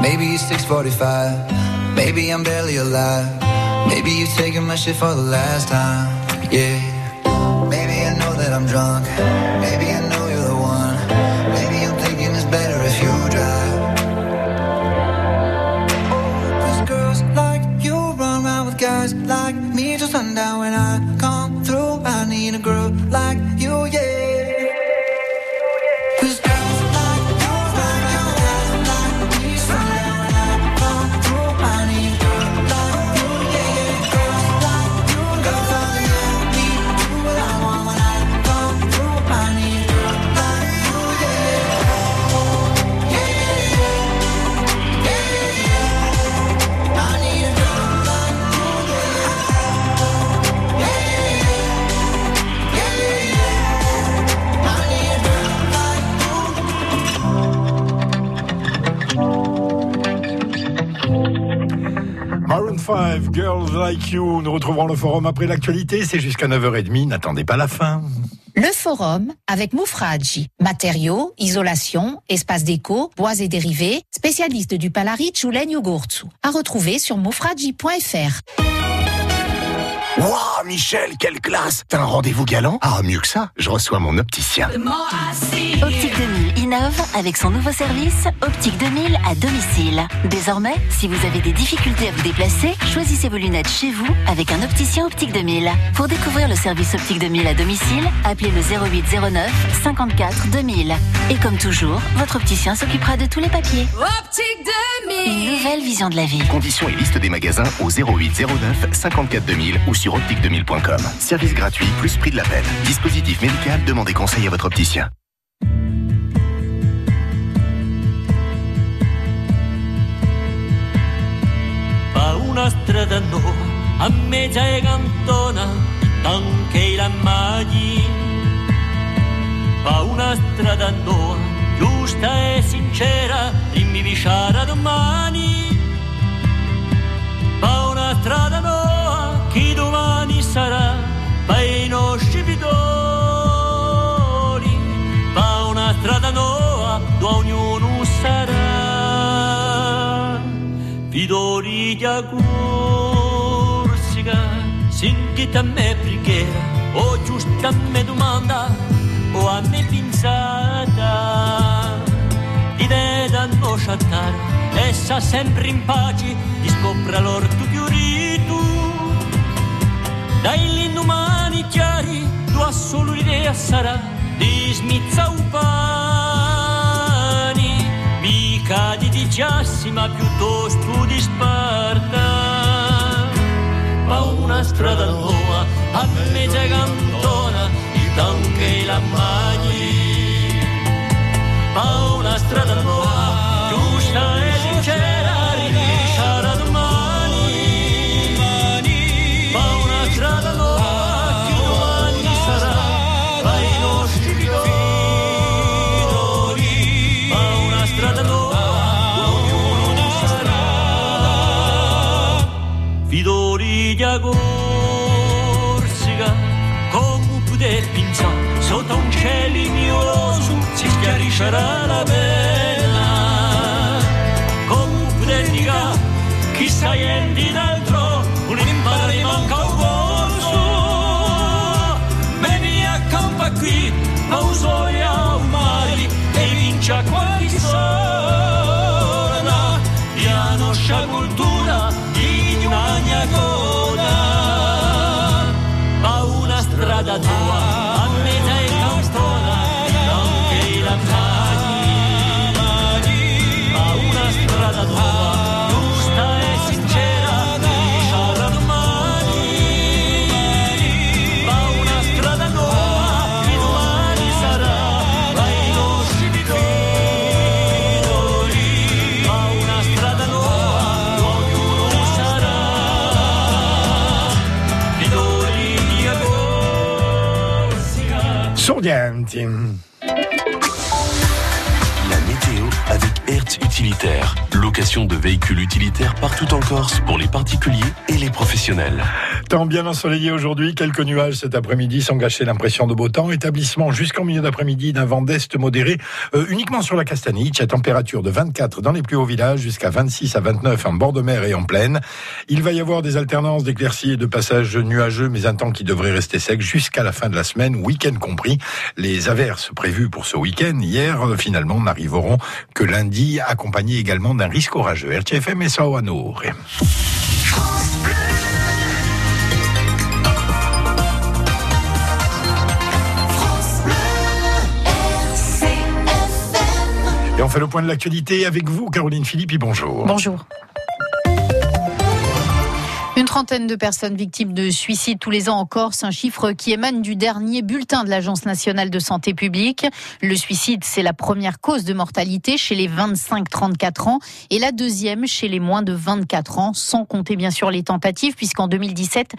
Maybe it's 6:45. Maybe I'm barely alive. Maybe you're taking my shit for the last time. Yeah. Maybe I know that I'm drunk. Maybe I know you're the one. Maybe I'm thinking it's better if you drive. Cause girls like you run around with guys like me till sundown. When I come through, I need a girl like you, yeah. Maroon 5, Girls Like You. Nous retrouverons le forum après l'actualité. C'est jusqu'à 9h30. N'attendez pas la fin. Le forum avec Moufradji. Matériaux, isolation, espace déco, bois et dérivés, spécialiste du Palaric ou Legno-Gurtsu. À retrouver sur moufradji.fr. Wow, Michel, quelle classe! T'as un rendez-vous galant? Ah, mieux que ça, je reçois mon opticien. Optique 2000 innove avec son nouveau service Optique 2000 à domicile. Désormais, si vous avez des difficultés à vous déplacer, choisissez vos lunettes chez vous avec un opticien Optique 2000. Pour découvrir le service Optique 2000 à domicile, appelez le 08 09 54 2000. Et comme toujours, votre opticien s'occupera de tous les papiers. Optique 2000. Une nouvelle vision de la vie. Conditions et liste des magasins au 08 09 54 2000 ou sur optique2000.com. Service gratuit plus prix de l'appel. Dispositif médical, demandez conseil à votre opticien. Va una strada nuova a mezza e cantona anche la maglia. Va una strada nuova giusta e sincera dimmi vicina domani. Va una strada nuova chi domani sarà vai i nostri vidoli. Va una strada nuova dove ognuno sarà vidoli di Corsica. Sentite a me preghiera o giusta a me domanda o a me pensata. Ti vedono sciattare e sa sempre in pace di scopra l'orto fiorito. Dai l'indomani chiari tua solo l'idea sarà di smizza un pani. Mica di giassi ma piuttosto di Sparta. Ma una strada nuova a mezza cantona il tanche e la magni. Ma una strada nuova giusta e sincera rivisciara domani. Ma una strada nuova che domani sarà vai i nostri vidoli. Ma una strada nuova dove ognuno sarà vidoli di Corsica. Come poter pensare sotto un cielo ignoto si schiariscerà la pena. Come poter dire chi sta di dentro un impari manca un corso. Me mi accampa qui a un sole a un mare e vince a qualche sola di a nostra cultura di una coda. Ma una strada tua a mezza e cantona anche la mani. Ma una strada tua giusta e sincera risciara domani. Ma una strada nuova che domani sarà vai i nostri vidoli. Ma una strada nuova dove ognuno sarà vidoli di Corsica. Sordienti. La météo avec Hertz Utilitaire. Location de véhicules utilitaires partout en Corse pour les particuliers et les professionnels. Temps bien ensoleillé aujourd'hui, quelques nuages cet après-midi sans gâcher l'impression de beau temps. Établissement jusqu'en milieu d'après-midi d'un vent d'est modéré, uniquement sur la Castaniche, à température de 24 dans les plus hauts villages, jusqu'à 26 à 29 en bord de mer et en plaine. Il va y avoir des alternances d'éclaircies et de passages nuageux, mais un temps qui devrait rester sec jusqu'à la fin de la semaine, week-end compris. Les averses prévues pour ce week-end, hier, finalement, n'arriveront que lundi, accompagnées également d'un risque orageux. RTFM et Saouanour. Et on fait le point de l'actualité avec vous, Caroline Philippi, bonjour. Bonjour. Une trentaine de personnes victimes de suicide tous les ans en Corse, un chiffre qui émane du dernier bulletin de l'Agence nationale de santé publique. Le suicide, c'est la première cause de mortalité chez les 25-34 ans et la deuxième chez les moins de 24 ans, sans compter bien sûr les tentatives, puisqu'en 2017,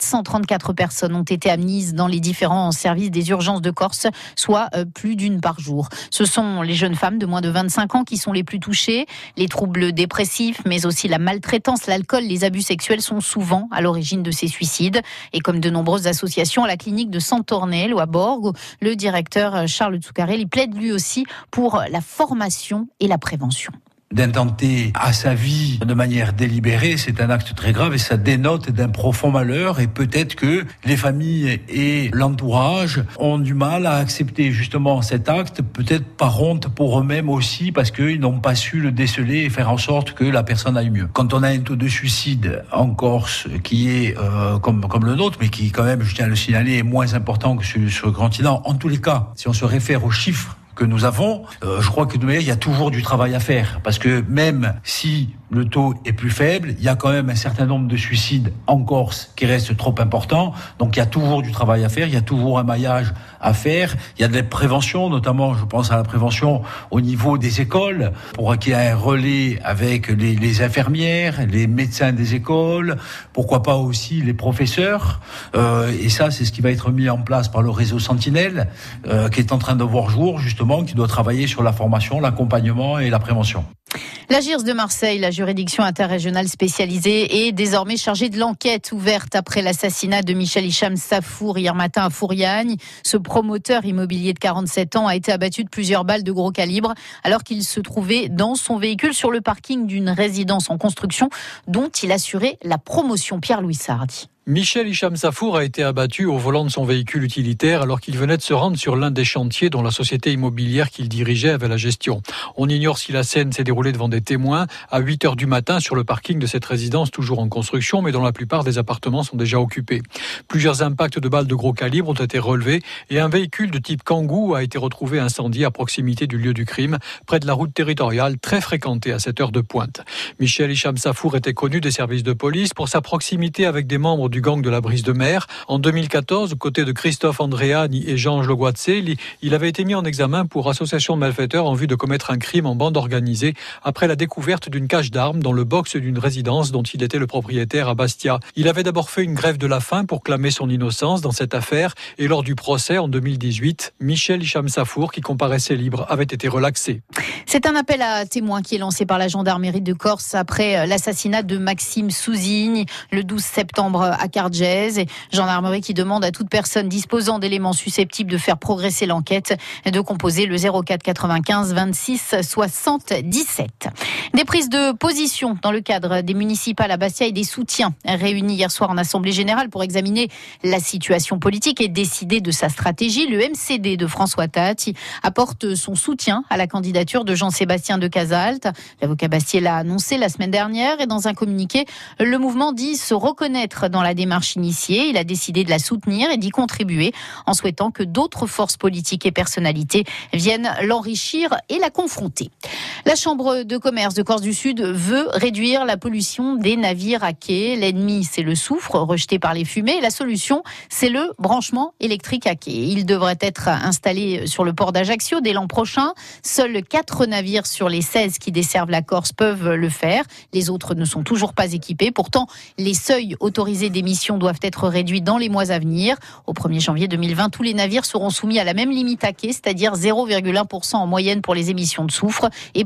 434 personnes ont été admises dans les différents services des urgences de Corse, soit plus d'une par jour. Ce sont les jeunes femmes de moins de 25 ans qui sont les plus touchées. Les troubles dépressifs, mais aussi la maltraitance, l'alcool, les abus sexuels sont souvent à l'origine de ces suicides. Et comme de nombreuses associations, à la clinique de Santornel ou à Borgo, le directeur Charles Zuccarelli plaide lui aussi pour la formation et la prévention. D'intenter à sa vie de manière délibérée, c'est un acte très grave et ça dénote d'un profond malheur, et peut-être que les familles et l'entourage ont du mal à accepter justement cet acte, peut-être par honte pour eux-mêmes aussi, parce qu'ils n'ont pas su le déceler et faire en sorte que la personne aille mieux. Quand on a un taux de suicide en Corse qui est comme le nôtre, mais qui quand même, je tiens à le signaler, est moins important que sur le continent, en tous les cas, si on se réfère aux chiffres que nous avons, je crois que il y a toujours du travail à faire, parce que même si le taux est plus faible, il y a quand même un certain nombre de suicides en Corse qui restent trop importants, donc il y a toujours du travail à faire, il y a toujours un maillage à faire, il y a de la prévention, notamment je pense à la prévention au niveau des écoles, pour qu'il y ait un relais avec les infirmières, les médecins des écoles, pourquoi pas aussi les professeurs, et ça c'est ce qui va être mis en place par le réseau Sentinelle, qui est en train de voir jour justement, qui doit travailler sur la formation, l'accompagnement et la prévention. La GIRS de Marseille, la juridiction interrégionale spécialisée, est désormais chargée de l'enquête ouverte après l'assassinat de Michel Hicham Safour hier matin à Fouriagne. Ce promoteur immobilier de 47 ans a été abattu de plusieurs balles de gros calibre alors qu'il se trouvait dans son véhicule sur le parking d'une résidence en construction dont il assurait la promotion. Pierre-Louis Sardi. Michel Hicham Safour a été abattu au volant de son véhicule utilitaire alors qu'il venait de se rendre sur l'un des chantiers dont la société immobilière qu'il dirigeait avait la gestion. On ignore si la scène s'est déroulée devant des témoins à 8h du matin sur le parking de cette résidence toujours en construction, mais dont la plupart des appartements sont déjà occupés. Plusieurs impacts de balles de gros calibre ont été relevés et un véhicule de type Kangoo a été retrouvé incendié à proximité du lieu du crime, près de la route territoriale très fréquentée à cette heure de pointe. Michel Hicham Safour était connu des services de police pour sa proximité avec des membres du gang de la Brise de Mer. En 2014, aux côtés de Christophe Andréani et Jean Loguazzi, il avait été mis en examen pour association de malfaiteurs en vue de commettre un crime en bande organisée après la découverte d'une cache d'armes dans le box d'une résidence dont il était le propriétaire à Bastia. Il avait d'abord fait une grève de la faim pour clamer son innocence dans cette affaire et lors du procès en 2018, Michel Hicham Safour, qui comparaissait libre, avait été relaxé. C'est un appel à témoins qui est lancé par la gendarmerie de Corse après l'assassinat de Maxime Souzigne le 12 septembre à Cargèse. Gendarmerie qui demande à toute personne disposant d'éléments susceptibles de faire progresser l'enquête de composer le 04 95 26 60 17. Des prises de position dans le cadre des municipales à Bastia et des soutiens réunis hier soir en Assemblée Générale pour examiner la situation politique et décider de sa stratégie. Le MCD de François Tatti apporte son soutien à la candidature de Jean-Sébastien de Casalte. L'avocat Bastier l'a annoncé la semaine dernière et dans un communiqué, le mouvement dit se reconnaître dans la démarche initiée. Il a décidé de la soutenir et d'y contribuer en souhaitant que d'autres forces politiques et personnalités viennent l'enrichir et la confronter. La Chambre de commerce de Corse du Sud veut réduire la pollution des navires à quai. L'ennemi, c'est le soufre rejeté par les fumées. La solution, c'est le branchement électrique à quai. Il devrait être installé sur le port d'Ajaccio dès l'an prochain. Seuls 4 navires sur les 16 qui desservent la Corse peuvent le faire. Les autres ne sont toujours pas équipés. Pourtant, les seuils autorisés d'émission doivent être réduits dans les mois à venir. Au 1er janvier 2020, tous les navires seront soumis à la même limite à quai, c'est-à-dire 0,1% en moyenne pour les émissions de soufre et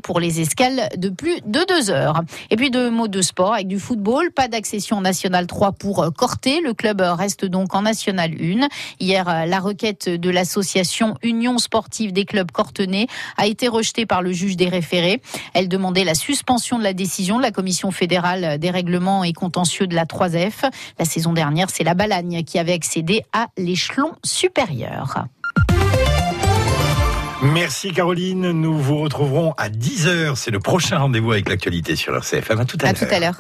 pour les escales de plus de 2 heures. Et puis 2 mots de sport avec du football. Pas d'accession en National 3 pour Corté. Le club reste donc en National 1. Hier, la requête de l'association Union sportive des clubs cortenais a été rejetée par le juge des référés. Elle demandait la suspension de la décision de la Commission fédérale des règlements et contentieux de la 3F. La saison dernière, c'est la Balagne qui avait accédé à l'échelon supérieur. Merci Caroline, nous vous retrouverons à 10h. C'est le prochain rendez-vous avec l'actualité sur RCFM. À tout à l'heure. À tout à l'heure.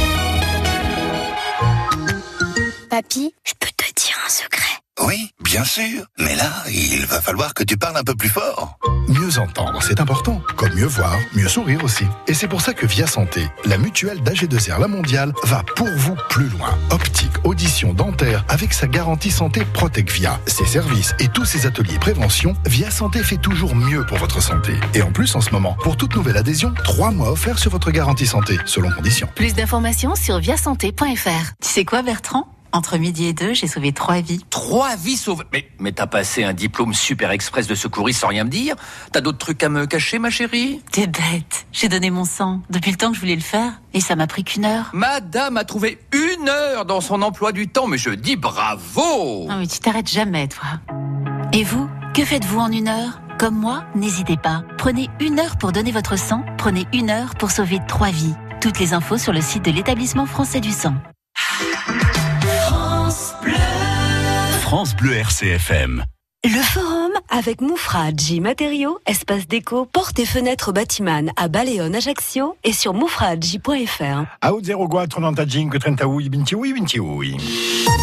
Papy, je peux te dire un secret? Oui, bien sûr. Mais là, il va falloir que tu parles un peu plus fort. Mieux entendre, c'est important. Comme mieux voir, mieux sourire aussi. Et c'est pour ça que Via Santé, la mutuelle d'AG2R La Mondiale, va pour vous plus loin. Optique, audition, dentaire, avec sa garantie santé Protec-Via. Ses services et tous ses ateliers prévention, Via Santé fait toujours mieux pour votre santé. Et en plus, en ce moment, pour toute nouvelle adhésion, 3 mois offerts sur votre garantie santé, selon conditions. Plus d'informations sur viasanté.fr. Tu sais quoi, Bertrand ? Entre midi et 2, j'ai sauvé 3 vies. 3 vies sauvées. Mais t'as passé un diplôme super express de secouriste sans rien me dire? T'as d'autres trucs à me cacher, ma chérie? T'es bête. J'ai donné mon sang depuis le temps que je voulais le faire et ça m'a pris qu'1 heure. Madame a trouvé 1 heure dans son emploi du temps, mais je dis bravo! Non mais tu t'arrêtes jamais, toi. Et vous, que faites-vous en 1 heure? Comme moi, n'hésitez pas. Prenez 1 heure pour donner votre sang. Prenez 1 heure pour sauver 3 vies. Toutes les infos sur le site de l'Établissement français du sang. France Bleu RCFM. Le forum avec Moufradji Matériaux, espace déco, portes et fenêtres Batiman à Baleone, Ajaccio et sur moufradji.fr. A 04 95 38 28 28.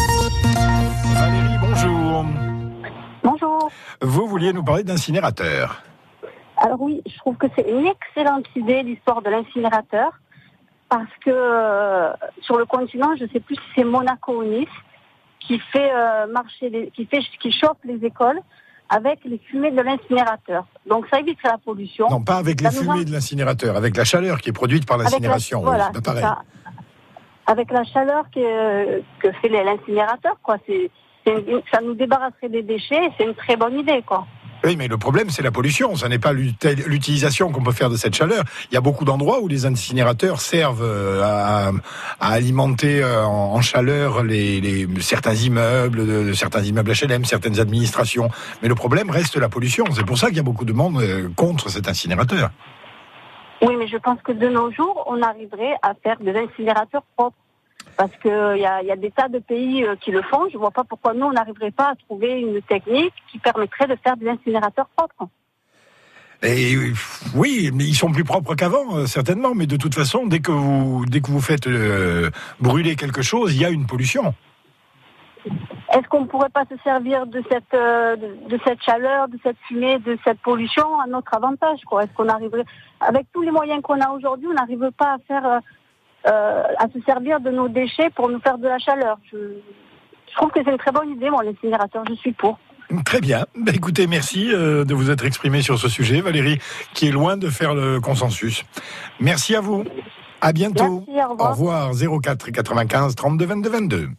Valérie, bonjour. Bonjour. Vous vouliez nous parler d'incinérateur. Alors oui, je trouve que c'est une excellente idée l'histoire de l'incinérateur parce que sur le continent, je ne sais plus si c'est Monaco ou Nice, qui fait qui chauffe les écoles avec les fumées de l'incinérateur. Donc ça éviterait la pollution. Non, pas avec les fumées de l'incinérateur, avec la chaleur qui est produite par l'incinération. Voilà, c'est pas pareil. Ça. Avec la chaleur que fait l'incinérateur, quoi. Ça nous débarrasserait des déchets et c'est une très bonne idée, quoi. Oui, mais le problème, c'est la pollution. Ça n'est pas l'utilisation qu'on peut faire de cette chaleur. Il y a beaucoup d'endroits où les incinérateurs servent à alimenter en chaleur certains immeubles, certains immeubles HLM, certaines administrations. Mais le problème reste la pollution. C'est pour ça qu'il y a beaucoup de monde contre cet incinérateur. Oui, mais je pense que de nos jours, on arriverait à faire des incinérateurs propres. Parce qu'il y a des tas de pays qui le font. Je ne vois pas pourquoi nous, on n'arriverait pas à trouver une technique qui permettrait de faire des incinérateurs propres. Et oui, mais ils sont plus propres qu'avant, certainement. Mais de toute façon, dès que vous faites brûler quelque chose, il y a une pollution. Est-ce qu'on ne pourrait pas se servir de cette chaleur, de cette fumée, de cette pollution à notre avantage, quoi? Est-ce qu'on arriverait, avec tous les moyens qu'on a aujourd'hui, on n'arrive pas à faire... à se servir de nos déchets pour nous faire de la chaleur. Je trouve que c'est une très bonne idée, moi, l'incinérateur, je suis pour. Très bien. Écoutez, merci de vous être exprimé sur ce sujet, Valérie, qui est loin de faire le consensus. Merci à vous. À bientôt. Merci, au revoir. Au revoir. 04 95 32 22 22.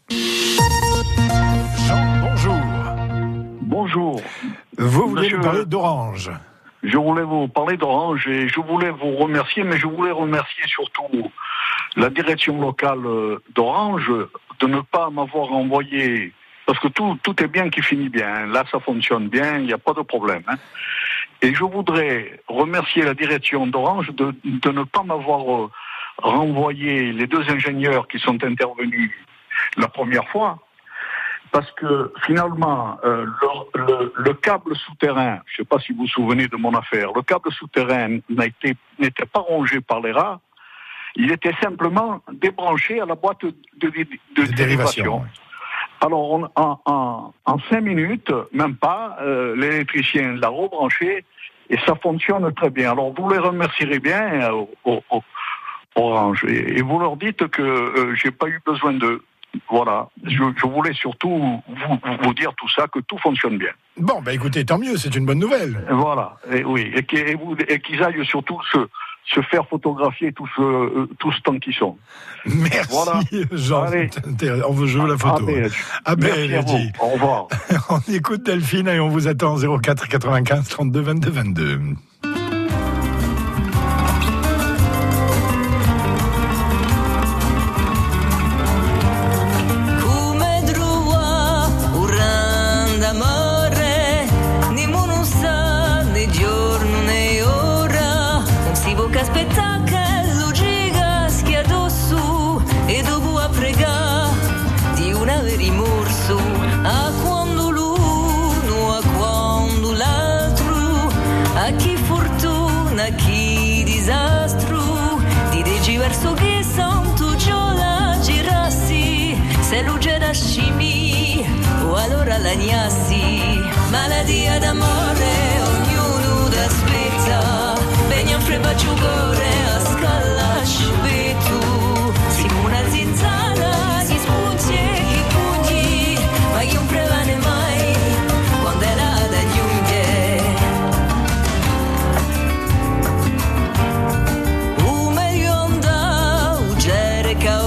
Jean, bonjour. Bonjour. Vous voulez nous parler d'Orange? Je voulais vous parler d'Orange et je voulais vous remercier, mais je voulais remercier surtout la direction locale d'Orange de ne pas m'avoir envoyé, parce que tout est bien qui finit bien. Là, ça fonctionne bien, il n'y a pas de problème. Et je voudrais remercier la direction d'Orange de ne pas m'avoir renvoyé les 2 ingénieurs qui sont intervenus la première fois. Parce que finalement, le câble souterrain, je ne sais pas si vous vous souvenez de mon affaire, le câble souterrain n'était pas rongé par les rats, il était simplement débranché à la boîte de dérivation. Alors en 5 minutes, même pas, l'électricien l'a rebranché et ça fonctionne très bien. Alors vous les remercierez bien Orange et vous leur dites que j'ai pas eu besoin de... Voilà, je voulais surtout vous dire tout ça, que tout fonctionne bien. Bon, écoutez, tant mieux, c'est une bonne nouvelle. Voilà, et qu'ils aillent surtout se faire photographier tout ce temps qu'ils sont. Merci, voilà. Jean. Allez. On veut jouer la photo. Merci à vous. Au revoir. On écoute Delphine et on vous attend 04 95 32 22 22. che aspetta che l'ugiga schia addosso e dopo a pregare di un aver rimorso a quando l'uno, a quando l'altro, a chi fortuna, a chi disastro, di degi verso che santo giola girassi, se luce da scimi o allora la gnassi, maladia d'amore, ognuno d'aspetta, begna freba giugore a scala sciubetu, si una zinzala, si spunti e chi pugni, ma io non prevane mai, quando è là dagli unghie. Un meglio onda, ugere ca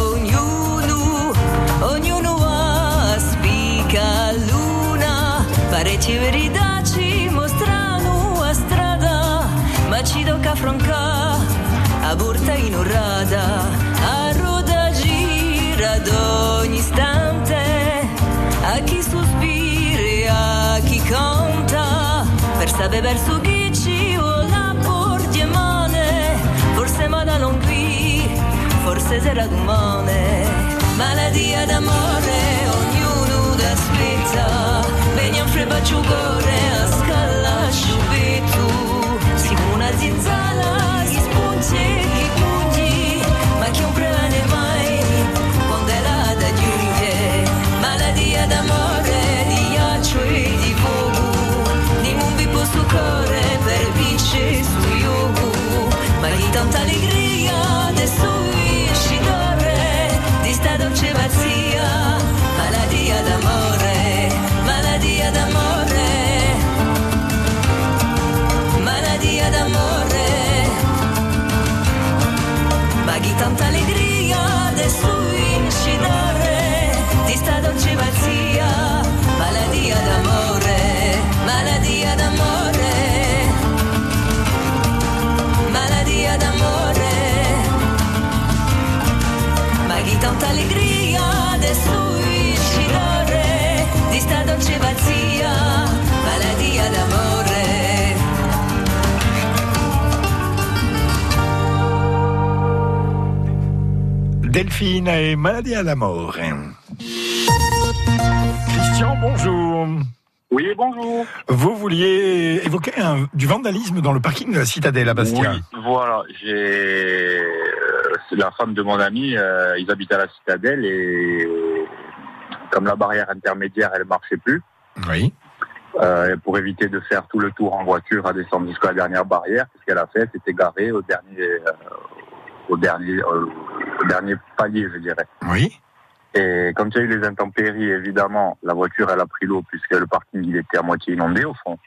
ognuno ha spica luna, parecchie verità ci mostrano a strada, ma ci tocca affrontare a porta inorrada, a roda gira ad ogni istante, a chi sospira e a chi canta, per sapere verso chi ci vuole porti mane, forse madalon qui, forse sarà domani, maladia d'amore, ognuno d'aspetta, veniam freba giugore a scala sciubetu, si una zinzala, si spunti e chi pugni, ma chi non prevane mai, quando è là da giunghe, maladia d'amore, di ghiaccio e di fuoco, di un bimbo su cuore per vincere su yogu, ma di tanta allegria adesso esci d'ore, di sta dolce pazzia, maladia d'amore, maladia d'amore, maladia d'amore, ma di tanta allegria adesso esci d'ore, di sta dolce pazzia, maladia d'amore, maladia d'amore, maladia d'amore, ma di tanta allegria adesso esci d'ore, di sta dolce pazzia, maladia d'amore. Delphine et Maladie à la mort. Christian, bonjour. Oui, bonjour. Vous vouliez évoquer du vandalisme dans le parking de la Citadelle à Bastia. Oui, voilà. C'est la femme de mon ami, ils habitent à la Citadelle et comme la barrière intermédiaire, elle ne marchait plus. Oui. Pour éviter de faire tout le tour en voiture à descendre jusqu'à la dernière barrière, ce qu'elle a fait, c'était garée au dernier palier, je dirais. Oui. Et quand il y a eu les intempéries, évidemment, la voiture, elle a pris l'eau puisque le parking, il était à moitié inondé au fond.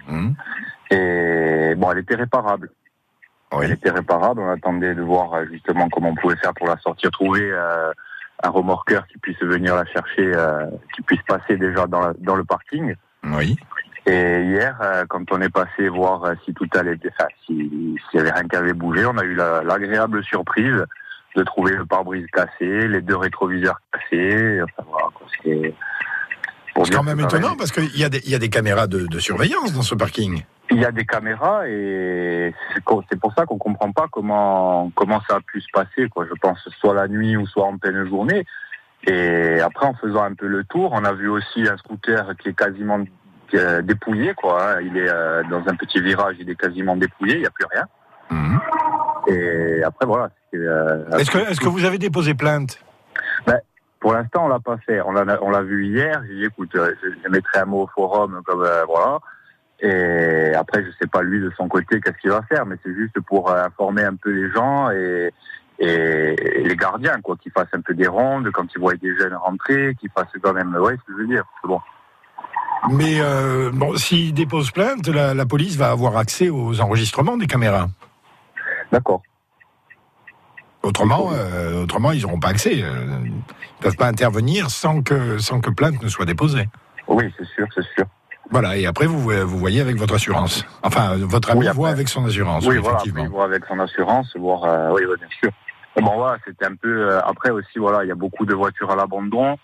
Et bon, elle était réparable. Oui. Elle était réparable. On attendait de voir justement comment on pouvait faire pour la sortir, trouver un remorqueur qui puisse venir la chercher, qui puisse passer déjà dans le parking. Oui. Et hier, quand on est passé voir si tout allait, enfin, s'il y avait rien qui avait bougé, on a eu l'agréable surprise de trouver le pare-brise cassé, les deux rétroviseurs cassés. Enfin, voilà, c'est quand même étonnant parce qu'il y a des caméras de surveillance dans ce parking. Il y a des caméras et c'est pour ça qu'on comprend pas comment ça a pu se passer, quoi. Je pense soit la nuit ou soit en pleine journée. Et après, en faisant un peu le tour, on a vu aussi un scooter qui est quasiment dépouillé, quoi. Il est dans un petit virage, il est quasiment dépouillé, il n'y a plus rien. Et après, voilà. Est-ce que vous avez déposé plainte? Pour l'instant, on l'a pas fait. On l'a vu hier. J'ai dit, écoute, je mettrai un mot au forum, comme voilà. Et après, je sais pas lui de son côté qu'est-ce qu'il va faire, mais c'est juste pour informer un peu les gens et les gardiens, quoi, qu'ils fassent un peu des rondes quand ils voient des jeunes rentrer, qu'ils fassent quand même, ouais, ce que je veux dire. C'est bon. Mais bon, s'il dépose plainte, la police va avoir accès aux enregistrements des caméras. D'accord. Autrement, ils n'auront pas accès. Ils ne peuvent pas intervenir sans que plainte ne soit déposée. Oui, c'est sûr. Voilà, et après, vous voyez avec votre assurance. Enfin, votre ami voit avec son assurance. Oui, voilà, après, il voit avec son assurance, oui, bien sûr. Bon, voilà, c'était un peu... après aussi, voilà, il y a beaucoup de voitures à l'abandon.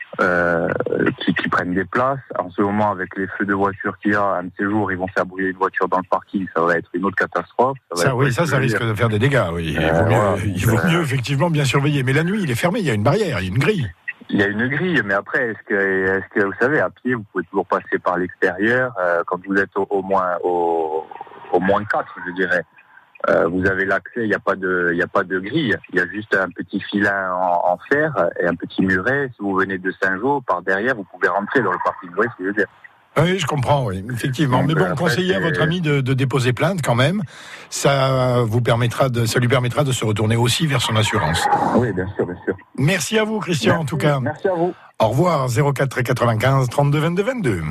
qui prennent des places. En ce moment, avec les feux de voiture qu'il y a, un de ces jours, ils vont faire brûler une voiture dans le parking, ça va être une autre catastrophe. Ça risque de faire des dégâts, oui. Il vaut mieux effectivement bien surveiller. Mais la nuit, il est fermé, il y a une barrière, il y a une grille. Il y a une grille, mais après, est-ce que vous savez, à pied, vous pouvez toujours passer par l'extérieur, quand vous êtes au moins 4, je dirais. Vous avez l'accès, il n'y a pas de grille, il y a juste un petit filin en fer et un petit muret. Si vous venez de Saint-Jean, par derrière, vous pouvez rentrer dans le parking. Vous voyez ce que je veux dire? Oui, je comprends, oui, effectivement. Mais bon, conseillez à votre ami de déposer plainte quand même. Ça lui permettra de se retourner aussi vers son assurance. Oui, bien sûr, bien sûr. Merci à vous, Christian, en tout cas. Merci à vous. Au revoir, 04 95 32 22 22.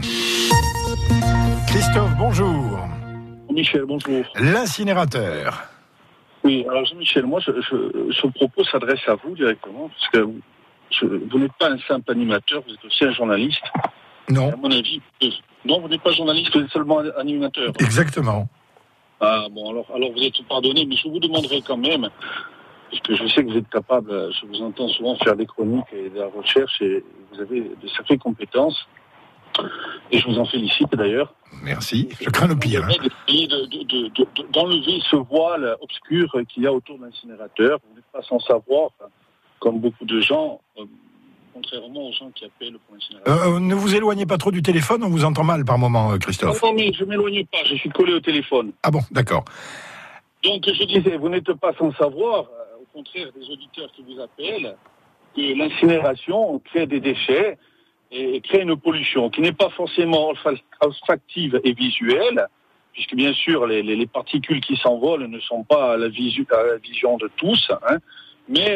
Christophe, bonjour. Michel, bonjour. L'incinérateur. Oui, alors Jean-Michel, moi, ce propos s'adresse à vous directement, parce que vous n'êtes pas un simple animateur, vous êtes aussi un journaliste. Non. À mon avis, non, vous n'êtes pas journaliste, vous êtes seulement animateur. Exactement. Ah bon, alors vous êtes pardonné, mais je vous demanderai quand même, puisque je sais que vous êtes capable, je vous entends souvent faire des chroniques et de la recherche, et vous avez de sacrées compétences, et je vous en félicite d'ailleurs. Merci, je crains le pire. D'essayer d'enlever ce voile obscur qu'il y a autour de l'incinérateur. Vous n'êtes pas sans savoir, comme beaucoup de gens, contrairement aux gens qui appellent pour l'incinérateur. Ne vous éloignez pas trop du téléphone, on vous entend mal par moment, Christophe. Non, mais je ne m'éloigne pas, je suis collé au téléphone. Ah bon, d'accord. Donc je disais, vous n'êtes pas sans savoir, au contraire des auditeurs qui vous appellent, que l'incinération crée des déchets et crée une pollution qui n'est pas forcément olfactive et visuelle, puisque bien sûr les particules qui s'envolent ne sont pas à la vision de tous, hein. Mais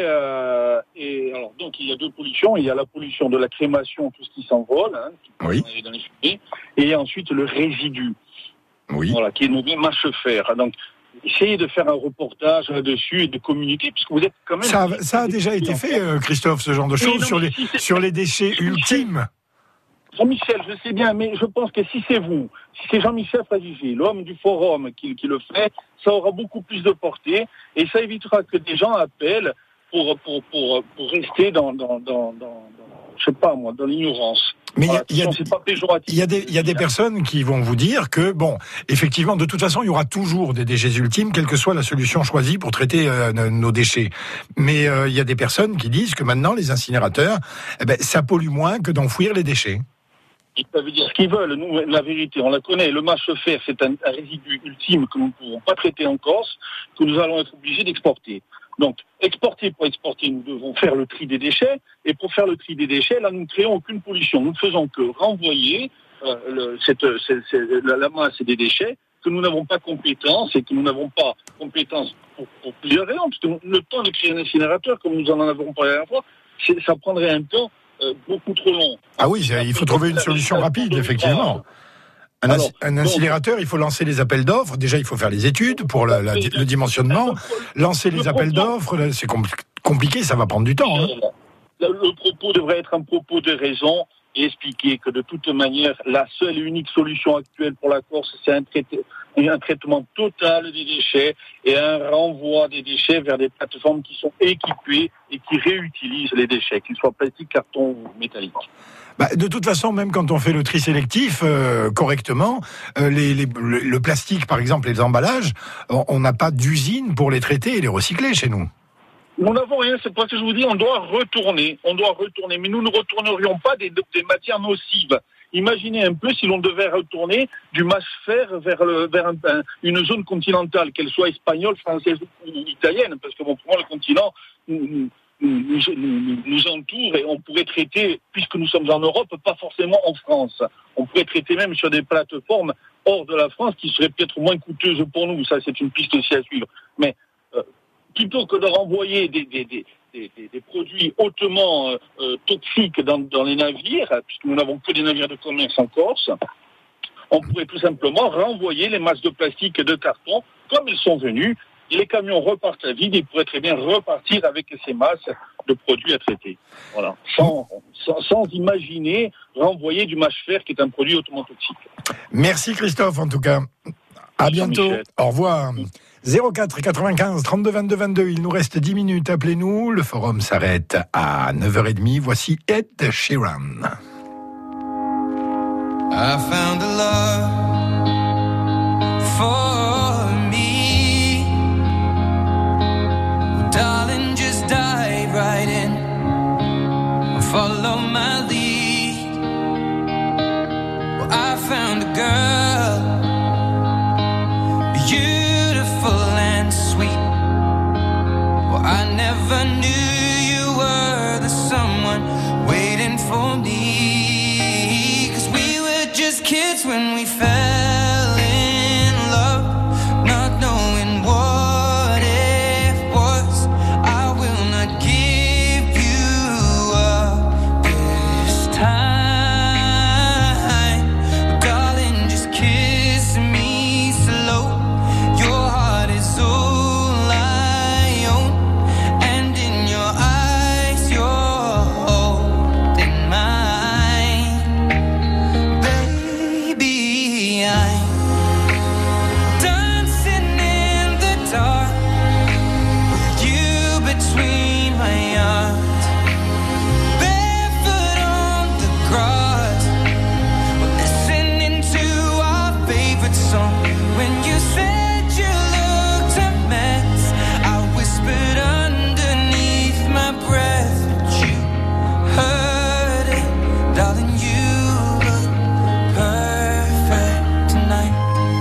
et alors donc il y a deux pollutions, il y a la pollution de la crémation, tout ce qui s'envole, hein, qui peut aller dans les fumées, et ensuite le résidu, voilà, qui est nommé mâche-fer. Donc essayez de faire un reportage là-dessus et de communiquer, puisque vous êtes quand même... Ça a déjà été fait, Christophe, ce genre de choses, sur les déchets ultimes. Jean-Michel, je sais bien, mais je pense que si c'est vous, si c'est Jean-Michel Fragiger, l'homme du forum qui le fait, ça aura beaucoup plus de portée, et ça évitera que des gens appellent pour rester dans je sais pas moi, dans l'ignorance. Mais voilà, il y a des personnes qui vont vous dire que, bon, effectivement, de toute façon, il y aura toujours des déchets ultimes, quelle que soit la solution choisie pour traiter nos déchets. Mais il y a des personnes qui disent que maintenant, les incinérateurs, ça pollue moins que d'enfouir les déchets. Ils peuvent dire ce qu'ils veulent. Nous, la vérité, on la connaît. Le mâche-fer, c'est un résidu ultime que nous ne pouvons pas traiter en Corse, que nous allons être obligés d'exporter. Donc, pour exporter, nous devons faire le tri des déchets. Et pour faire le tri des déchets, là, nous ne créons aucune pollution. Nous ne faisons que renvoyer la masse des déchets, que nous n'avons pas compétence, et que nous n'avons pas compétence pour plusieurs raisons. Parce que le temps de créer un incinérateur, comme nous en avons parlé la dernière fois, ça prendrait un temps beaucoup trop long. Ah oui, il faut trouver une solution rapide, effectivement. Un incinérateur, il faut lancer les appels d'offres. Déjà, il faut faire les études pour le dimensionnement. Lancer les appels d'offres, c'est compliqué, ça va prendre du temps. Hein. Le propos devrait être un propos de raison et expliquer que de toute manière, la seule et unique solution actuelle pour la Corse, c'est un traitement total des déchets et un renvoi des déchets vers des plateformes qui sont équipées et qui réutilisent les déchets, qu'ils soient plastiques, carton ou métalliques. De toute façon, même quand on fait le tri sélectif correctement, le plastique, par exemple, les emballages, on n'a pas d'usine pour les traiter et les recycler chez nous. Nous n'avons rien, c'est pour ça que je vous dis, on doit retourner, mais nous ne retournerions pas des matières nocives. Imaginez un peu si l'on devait retourner du mâche-fer vers une zone continentale, qu'elle soit espagnole, française ou italienne, parce que pour moi, le continent nous entoure et on pourrait traiter, puisque nous sommes en Europe, pas forcément en France. On pourrait traiter même sur des plateformes hors de la France qui seraient peut-être moins coûteuses pour nous. Ça, c'est une piste aussi à suivre. Mais plutôt que de renvoyer des produits hautement toxiques dans les navires, puisque nous n'avons que des navires de commerce en Corse, on pourrait tout simplement renvoyer les masses de plastique et de carton comme elles sont venues. Et les camions repartent à vide, ils pourraient très bien repartir avec ces masses de produits à traiter. Voilà. Sans imaginer renvoyer du mâche-fer qui est un produit hautement toxique. Merci Christophe en tout cas. À bientôt. Au revoir. 04 95 32 22 22. Il nous reste 10 minutes. Appelez-nous. Le forum s'arrête à 9h30. Voici Ed Sheeran. I found a love for me. Well, darling, just dive right in. Follow my lead. Well, I found a girl, beautiful and sweet. Well, I never knew you were the someone waiting for me. 'Cause we were just kids when we fell in love, not knowing what it was. I will not give you up this time. Darling, just kiss me slow. Your heart is all I own, and in your eyes you're holding mine. Baby, I'm dancing in the dark with you between my arms, barefoot on the grass. We're listening to our favorite song. When you said you looked a mess, I whispered underneath my breath, but you heard it, darling. You look perfect tonight.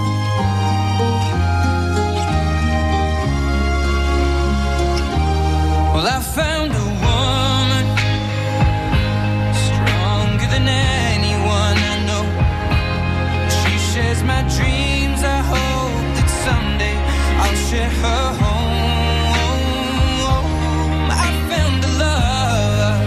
Well, I found a woman stronger than anyone I know. She shares my dreams. I hope that someday I'll share her home. I found a love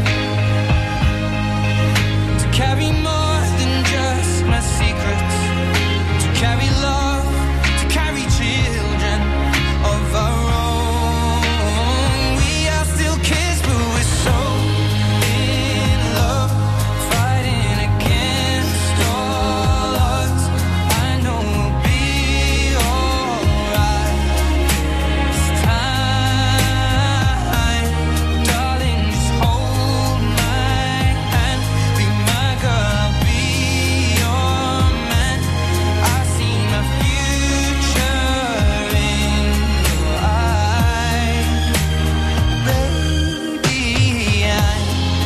to carry more than just my secrets, to carry love, to carry children of our own. We are still kids, but we're so in love, fighting against all odds. I know we'll be alright this time. Darling, just hold my hand, be my girl, I'll be your man. I see my future in your eyes. Baby, I'm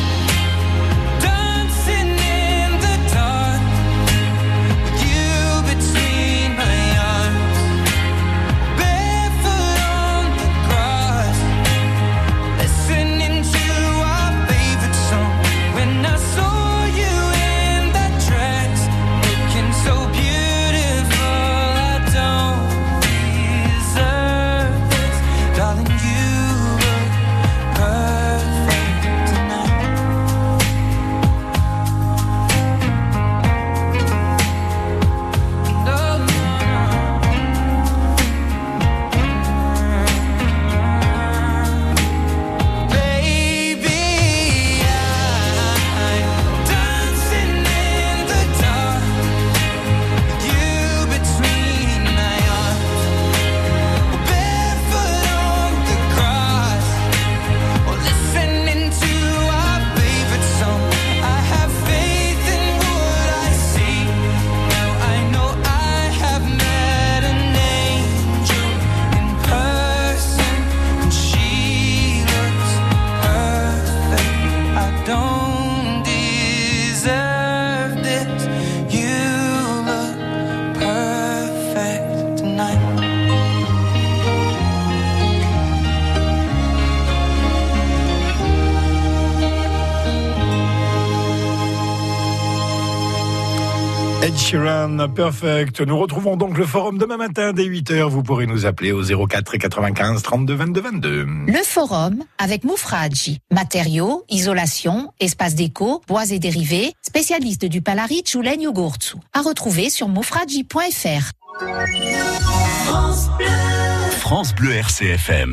dancing in the dark with you between my arms, barefoot on the grass, listening to our favorite song. When I saw you in that dress, looking so beautiful, I don't deserve this, darling. You look perfect tonight. No, baby, I'm dancing in the dark with you between my arms, barefoot on the grass, or listening to our favorite song. I have faith in what I see. Now I know I have met an angel in person, and she looks perfect. I don't deserve this. You look perfect tonight. Ed Sheeran, perfect. Nous retrouvons donc le forum demain matin dès 8h. Vous pourrez nous appeler au 04 95 32 22 22. Le forum avec Moufradji. Matériaux, isolation, espace déco, bois et dérivés, spécialiste du Palaric ou Legno Gorzu. À retrouver sur moufradji.fr. France Bleu RCFM.